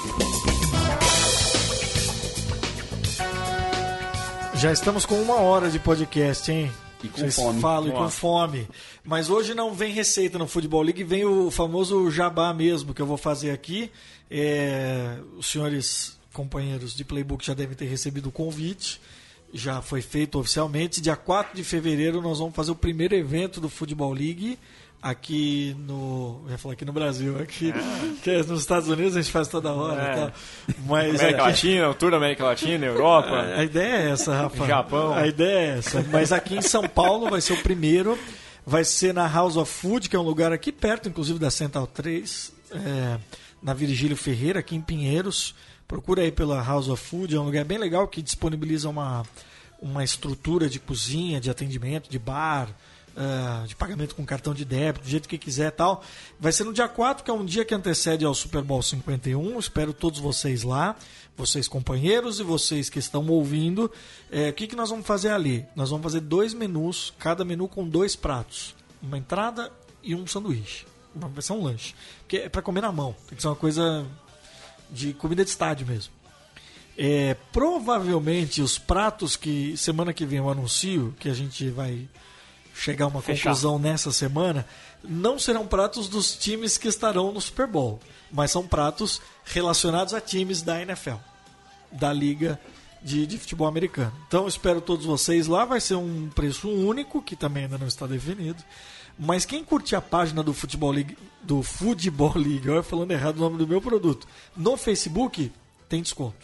Já estamos com 1 hora de podcast, hein? E com fome. Falo, e com fome. Mas hoje não vem receita no Football League, vem o famoso jabá mesmo que eu vou fazer aqui. Os senhores companheiros de Playbook já devem ter recebido o convite. Já foi feito oficialmente. Dia 4 de fevereiro nós vamos fazer o primeiro evento do Football League aqui no... Eu ia falar aqui no Brasil, que nos Estados Unidos a gente faz toda hora. Tá? Mas América Latina, o tour da América Latina, Europa. A ideia é essa, Rafa. Japão. A ideia é essa. Mas aqui em São Paulo vai ser o primeiro. Vai ser na House of Food, que é um lugar aqui perto, inclusive da Central 3, na Virgílio Ferreira, aqui em Pinheiros. Procura aí pela House of Food, é um lugar bem legal que disponibiliza uma estrutura de cozinha, de atendimento, de bar, de pagamento com cartão de débito, do jeito que quiser e tal. Vai ser no dia 4, que é um dia que antecede ao Super Bowl 51. Espero todos vocês lá, vocês companheiros e vocês que estão ouvindo. O que nós vamos fazer ali? Nós vamos fazer 2 menus, cada menu com 2 pratos. Uma entrada e um sanduíche. Vai ser um lanche. Porque é para comer na mão. Tem que ser uma coisa de comida de estádio mesmo. Provavelmente os pratos que semana que vem eu anuncio, que a gente vai chegar a uma conclusão nessa semana, não serão pratos dos times que estarão no Super Bowl, mas são pratos relacionados a times da NFL, da Liga de Futebol Americano. Então espero todos vocês lá, vai ser um preço único, que também ainda não está definido, mas quem curtir a página do Football League, eu falando errado o nome do meu produto, no Facebook, tem desconto.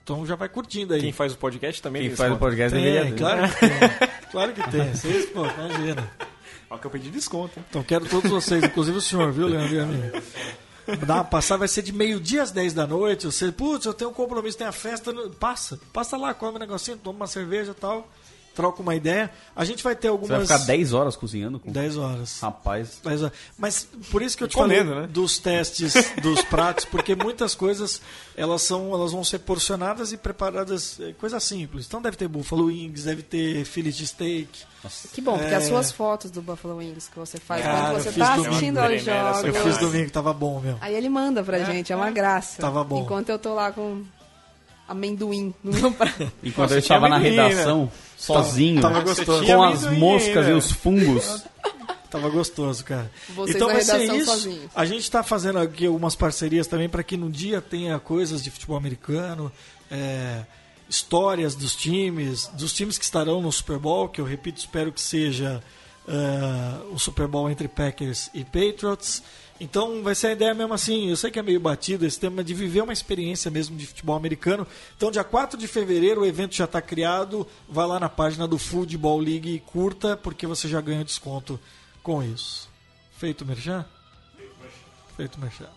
Então já vai curtindo aí. Quem faz o podcast também Quem tem faz o desconto. podcast deveria ter. Claro que tem. Claro que tem. Vocês, pô, imagina. Olha que eu pedi desconto. Então quero todos vocês, inclusive o senhor, viu, Leandro e a mim? Dá uma passada, vai ser de meio-dia às 10 da noite. Você, putz, eu tenho um compromisso, tem a festa. Passa lá, come um negocinho, toma uma cerveja e tal. Troca uma ideia. A gente vai ter algumas... Você vai ficar 10 horas cozinhando? 10 horas. Rapaz. 10 horas. Mas por isso que eu te Comendo, falei né? dos testes dos pratos, porque muitas coisas elas vão ser porcionadas e preparadas, coisa simples. Então deve ter Buffalo Wings, deve ter Philly steak. Que bom, porque as suas fotos do Buffalo Wings que você faz Cara, quando você eu fiz tá domingo. assistindo aos Eu jogos. fiz domingo, tava bom, meu. Aí ele manda pra gente, é uma graça. Tava bom. Enquanto eu tô lá com amendoim no meu prato. Enquanto eu estava na amendoim, redação, sozinho, Tava gostoso. com as amendoim moscas ainda. e os fungos. Tava gostoso, cara. Vocês então na vai ser redação isso. sozinhos. A gente tá fazendo aqui algumas parcerias também para que no dia tenha coisas de futebol americano, histórias dos times que estarão no Super Bowl, que eu repito, espero que seja o Super Bowl entre Packers e Patriots. Então vai ser a ideia mesmo assim, eu sei que é meio batido esse tema de viver uma experiência mesmo de futebol americano. Então dia 4 de fevereiro o evento já está criado, vai lá na página do Football League e curta, porque você já ganha desconto com isso. Feito o merchan? Feito o merchan.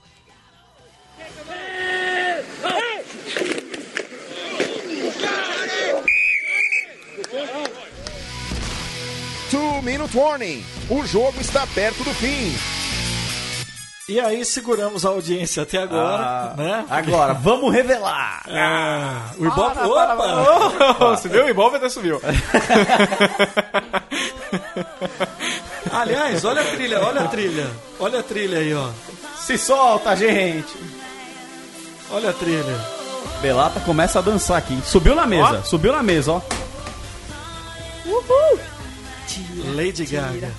Two-minute warning. O jogo está perto do fim. E aí seguramos a audiência até agora, né? Agora, vamos revelar! O Ibope... Opa! Você viu? O Ibope até subiu. Aliás, olha a trilha aí, ó. Se solta, gente! Olha a trilha. Belata começa a dançar aqui. Subiu na mesa, ó. Uhul! Lady Gaga.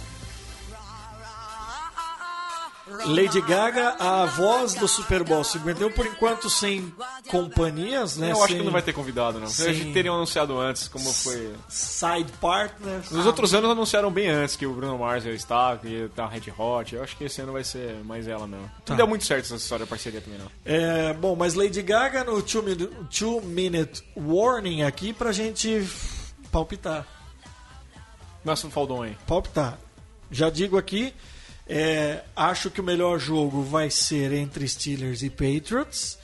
Lady Gaga, a voz do Super Bowl 51, por enquanto sem companhias, né? Eu acho que não vai ter convidado, não. Sim. A gente teriam anunciado antes, como foi. Side partners. Nos outros anos anunciaram bem antes que o Bruno Mars ia estar, que ia estar Red Hot. Eu acho que esse ano vai ser mais ela mesmo. Tá. Não deu muito certo essa história da parceria também, não. Bom, mas Lady Gaga no 2-minute warning aqui pra gente palpitar. Nossa, Faldon aí. Palpitar. Já digo aqui, acho que o melhor jogo vai ser entre Steelers e Patriots,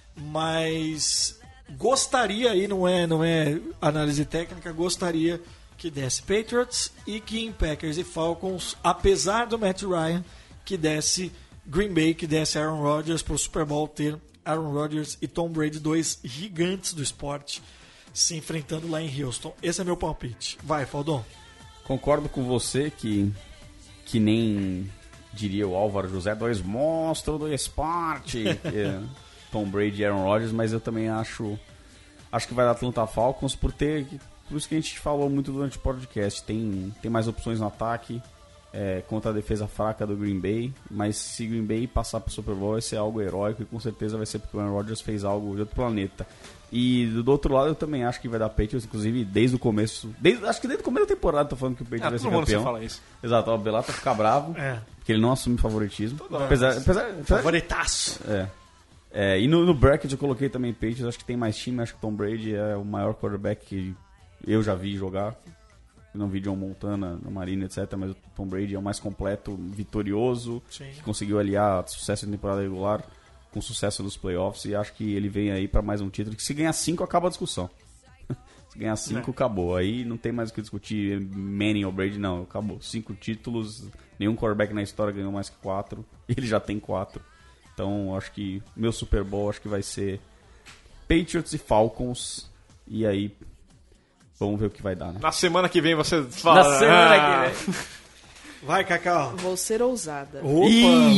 mas gostaria, aí não é análise técnica, gostaria que desse Patriots e que em Packers e Falcons, apesar do Matt Ryan, que desse Green Bay, que desse Aaron Rodgers para o Super Bowl ter Aaron Rodgers e Tom Brady, dois gigantes do esporte, se enfrentando lá em Houston. Esse é meu palpite. Vai, Faldon. Concordo com você que nem diria o Álvaro José, dois monstros do esporte, Tom Brady e Aaron Rodgers, mas eu também acho que vai dar Atlanta Falcons por isso que a gente falou muito durante o podcast, tem mais opções no ataque contra a defesa fraca do Green Bay, mas se Green Bay passar para o Super Bowl vai ser algo heróico e com certeza vai ser porque o Aaron Rodgers fez algo de outro planeta. E do outro lado eu também acho que vai dar Patriots, inclusive desde o começo. Acho que desde o começo da temporada tô falando que o Patriots vai ser todo mundo campeão. fala isso. Exato, o Belata fica bravo, porque ele não assume favoritismo. Apesar Favoritaço. e no bracket eu coloquei também Patriots, acho que tem mais time, acho que Tom Brady é o maior quarterback que eu já vi jogar. Não vi John Montana na Marina, etc. Mas o Tom Brady é o mais completo, vitorioso, que conseguiu aliar sucesso na temporada regular com sucesso nos playoffs, e acho que ele vem aí para mais um título, que se ganhar 5 acaba a discussão. Se ganhar 5 acabou, aí não tem mais o que discutir Manning ou Brady, não, acabou. 5 títulos, nenhum quarterback na história ganhou mais que 4, ele já tem 4. Então acho que meu Super Bowl acho que vai ser Patriots e Falcons, e aí vamos ver o que vai dar, né? Na semana que vem você fala. Na semana que vem. Vai, Cacau. Vou ser ousada. Opa!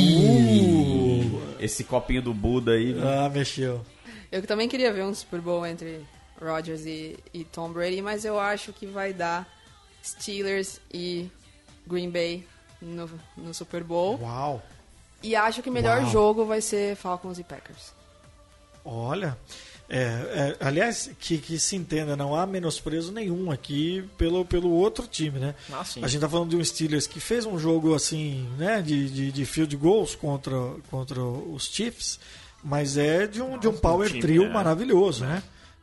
Esse copinho do Buda aí. Mexeu. Eu também queria ver um Super Bowl entre Rodgers e Tom Brady, mas eu acho que vai dar Steelers e Green Bay no Super Bowl. Uau! E acho que o melhor jogo vai ser Falcons e Packers. Olha, aliás, que se entenda, não há menosprezo nenhum aqui pelo outro time, né? Sim. A gente tá falando de um Steelers que fez um jogo assim, né, de field goals contra os Chiefs, mas é de um power trio maravilhoso, né?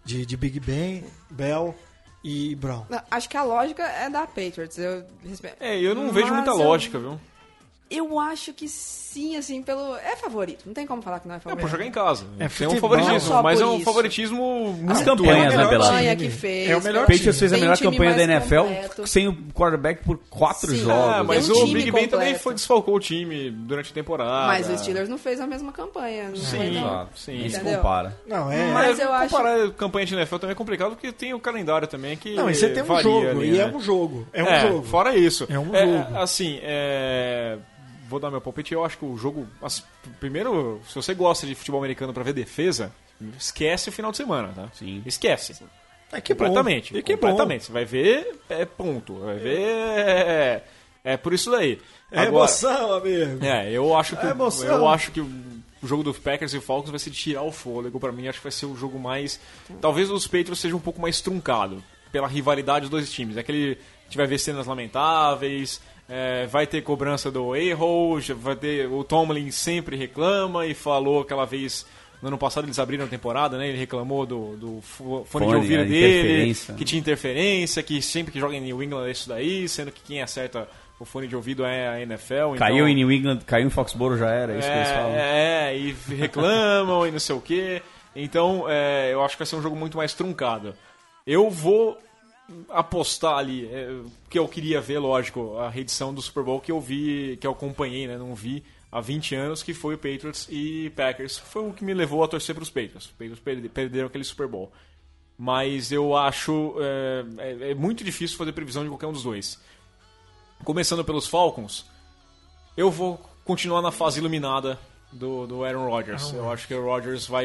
de Big Ben, Bell e Brown. Não, acho que a lógica é da Patriots. Eu não vejo muita lógica, viu? Eu acho que sim, assim, é favorito. Não tem como falar que não é É favorito. por jogar em casa. É Tem um futebol. favoritismo, Não mas só é por um isso. favoritismo muito As campanhas, né, Bela? campanha que fez. É o melhor Patriots fez a Tem melhor time campanha da mais NFL completo. sem o quarterback por 4 Sim. jogos. Mas Tem um o time Big Ben também completo. desfalcou o time durante a temporada. Mas o Steelers não fez a mesma campanha. Não foi, não. Exato. Sim. Nem se Entendeu? compara. Não, é. Mas eu acho- Comparar a campanha de NFL também é complicado, porque tem o calendário também que Não, e você tem um varia jogo, ali, e né? é um jogo. É um jogo. Fora isso. É um jogo. Assim, vou dar meu palpite. Eu acho que o jogo... Primeiro, se você gosta de futebol americano pra ver defesa, esquece o final de semana, tá? Sim. Esquece. É que Completamente. bom. E que bom. completamente. Você vai ver, ponto. Vai ver, é por isso daí. É emoção, amigo. Eu acho que, É emoção. eu acho que o jogo do Packers e Falcons vai ser de tirar o fôlego. Pra mim, acho que vai ser o jogo mais... Talvez o dos Patriots seja um pouco mais truncado pela rivalidade dos dois times. A gente vai ver cenas lamentáveis, vai ter cobrança do A-Hole, vai ter... O Tomlin sempre reclama e falou aquela vez... No ano passado eles abriram a temporada, né? Ele reclamou do fone de ouvido dele, que tinha interferência, que sempre que joga em New England é isso daí, sendo que quem acerta o fone de ouvido é a NFL. Caiu então, em New England, caiu em Foxborough, já era, é isso que eles falam. E reclamam e não sei o quê. Então, eu acho que vai ser um jogo muito mais truncado. Eu vou apostar ali, que eu queria ver, lógico, a reedição do Super Bowl que eu vi, que eu acompanhei, né? Não vi há 20 anos, que foi o Patriots e Packers. Foi o que me levou a torcer para os Patriots. Os Patriots perderam aquele Super Bowl. Mas eu acho é muito difícil fazer previsão de qualquer um dos dois. Começando pelos Falcons, eu vou continuar na fase iluminada do Aaron Rodgers. Eu acho que o Rodgers vai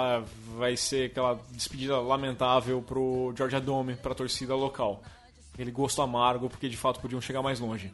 ser aquela despedida lamentável pro Georgia Dome, pra torcida local. Aquele gosto amargo, porque de fato podiam chegar mais longe.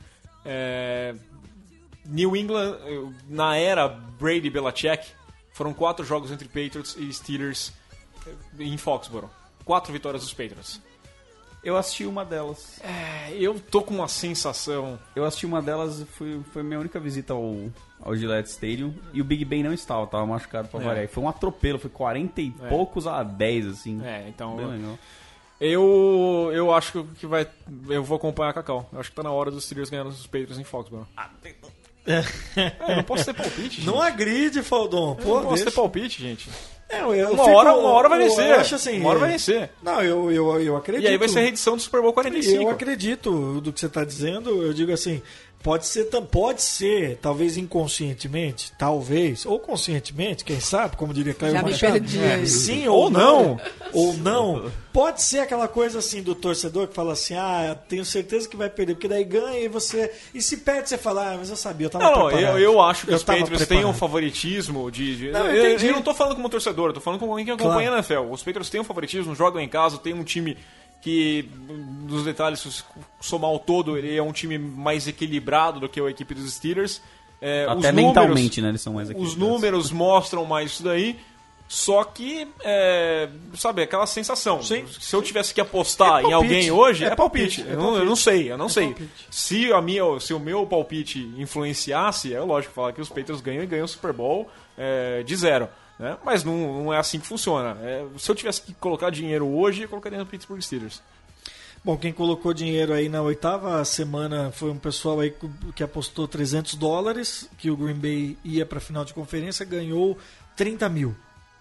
New England, na era Brady Belichick, foram 4 jogos entre Patriots e Steelers em Foxborough. 4 vitórias dos Patriots. Eu assisti uma delas. Eu tô com uma sensação... Eu assisti uma delas, foi minha única visita ao Gillette Stadium, e o Big Ben não tava machucado pra variar. Foi um atropelo, foi 40 e poucos a 10, assim. Então... Bem legal. Eu acho que vai... Eu vou acompanhar a Cacau. Eu acho que tá na hora dos Steelers ganhando os Patriots em Foxborough. Eu não posso ter palpite, gente. Não agride, Faldon. Eu não posso ter palpite, gente. Uma hora vai vencer. Eu acho assim, uma hora vai vencer. Não, eu acredito. E aí vai ser a reedição do Super Bowl 45. Eu acredito do que você está dizendo. Eu digo assim, pode ser, talvez inconscientemente, talvez, ou conscientemente, quem sabe, como diria Caio Já me Machado. perdi aí. Sim Ou não. Ou não. Pode ser aquela coisa assim do torcedor que fala assim, tenho certeza que vai perder, porque daí ganha e você... E se perde, você fala, mas eu sabia, eu tava preparado. Eu acho que os tava Patriots preparado. têm um favoritismo de... Não, eu entendi. Eu não tô falando como torcedor, eu tô falando como alguém que acompanha a NFL. Os Patriots têm um favoritismo, jogam em casa, tem um time que, nos detalhes, se somar o todo, ele é um time mais equilibrado do que a equipe dos Steelers. Até mentalmente, né? Eles são mais Os números mostram mais isso daí. Só que, sabe, aquela sensação. Sim. Se eu tivesse que apostar em alguém hoje, é palpite. Eu não sei. Se o meu palpite influenciasse, é lógico falar que os Patriots ganham e ganham o Super Bowl de 0. Né? Mas não é assim que funciona. Se eu tivesse que colocar dinheiro hoje, eu colocaria no Pittsburgh Steelers. Bom, quem colocou dinheiro aí na 8ª semana foi um pessoal aí que apostou $300, que o Green Bay ia para a final de conferência, ganhou $30 mil.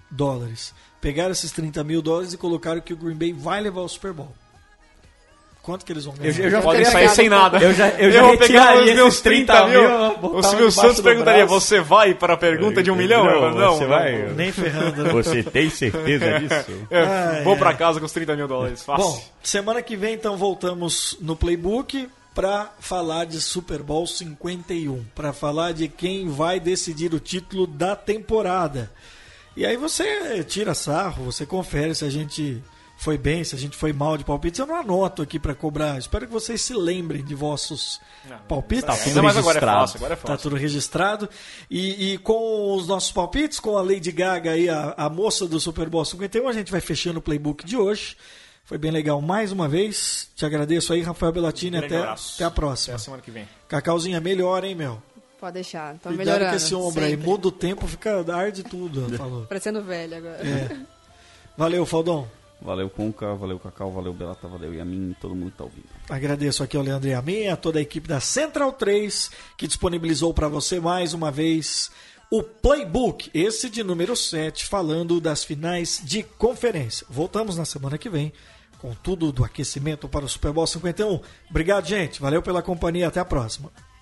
Pegaram esses $30 mil e colocaram que o Green Bay vai levar o Super Bowl. Quanto que eles vão ganhar? Eu já Podem sair sem nada. Eu já vou pegar os meus 30 mil. botar O Silvio Santos perguntaria: você vai para a pergunta de 1 milhão? Não, você vai. Nem ferrando. Né? Você tem certeza disso? Vou para casa com os $30 mil. Fácil. Bom, semana que vem então voltamos no Playbook para falar de Super Bowl 51, para falar de quem vai decidir o título da temporada. E aí você tira sarro, você confere se a gente foi bem, se a gente foi mal de palpites. Eu não anoto aqui para cobrar. Espero que vocês se lembrem de vossos palpites. Tá tudo Mas agora é registrado. fácil. Tá tudo registrado. E com os nossos palpites, com a Lady Gaga aí, a moça do Super Bowl 51, a gente vai fechando o Playbook de hoje. Foi bem legal mais uma vez. Te agradeço aí, Rafael Bellatini. Até a próxima. Até a semana que vem. Cacauzinha, melhor, hein, meu? Pode deixar, tô Cuidado melhorando. com esse ombro aí. sempre. Muda o tempo, arde tudo. Ela falou. Parecendo velho agora. Valeu, Faldão. Valeu, Conca, valeu, Cacau, valeu, Belata, valeu, Yamin e todo mundo que tá ouvindo. Agradeço aqui ao Leandro Yamin, a toda a equipe da Central 3, que disponibilizou para você mais uma vez o Playbook, esse de número 7, falando das finais de conferência. Voltamos na semana que vem com tudo do aquecimento para o Super Bowl 51. Obrigado, gente. Valeu pela companhia. Até a próxima.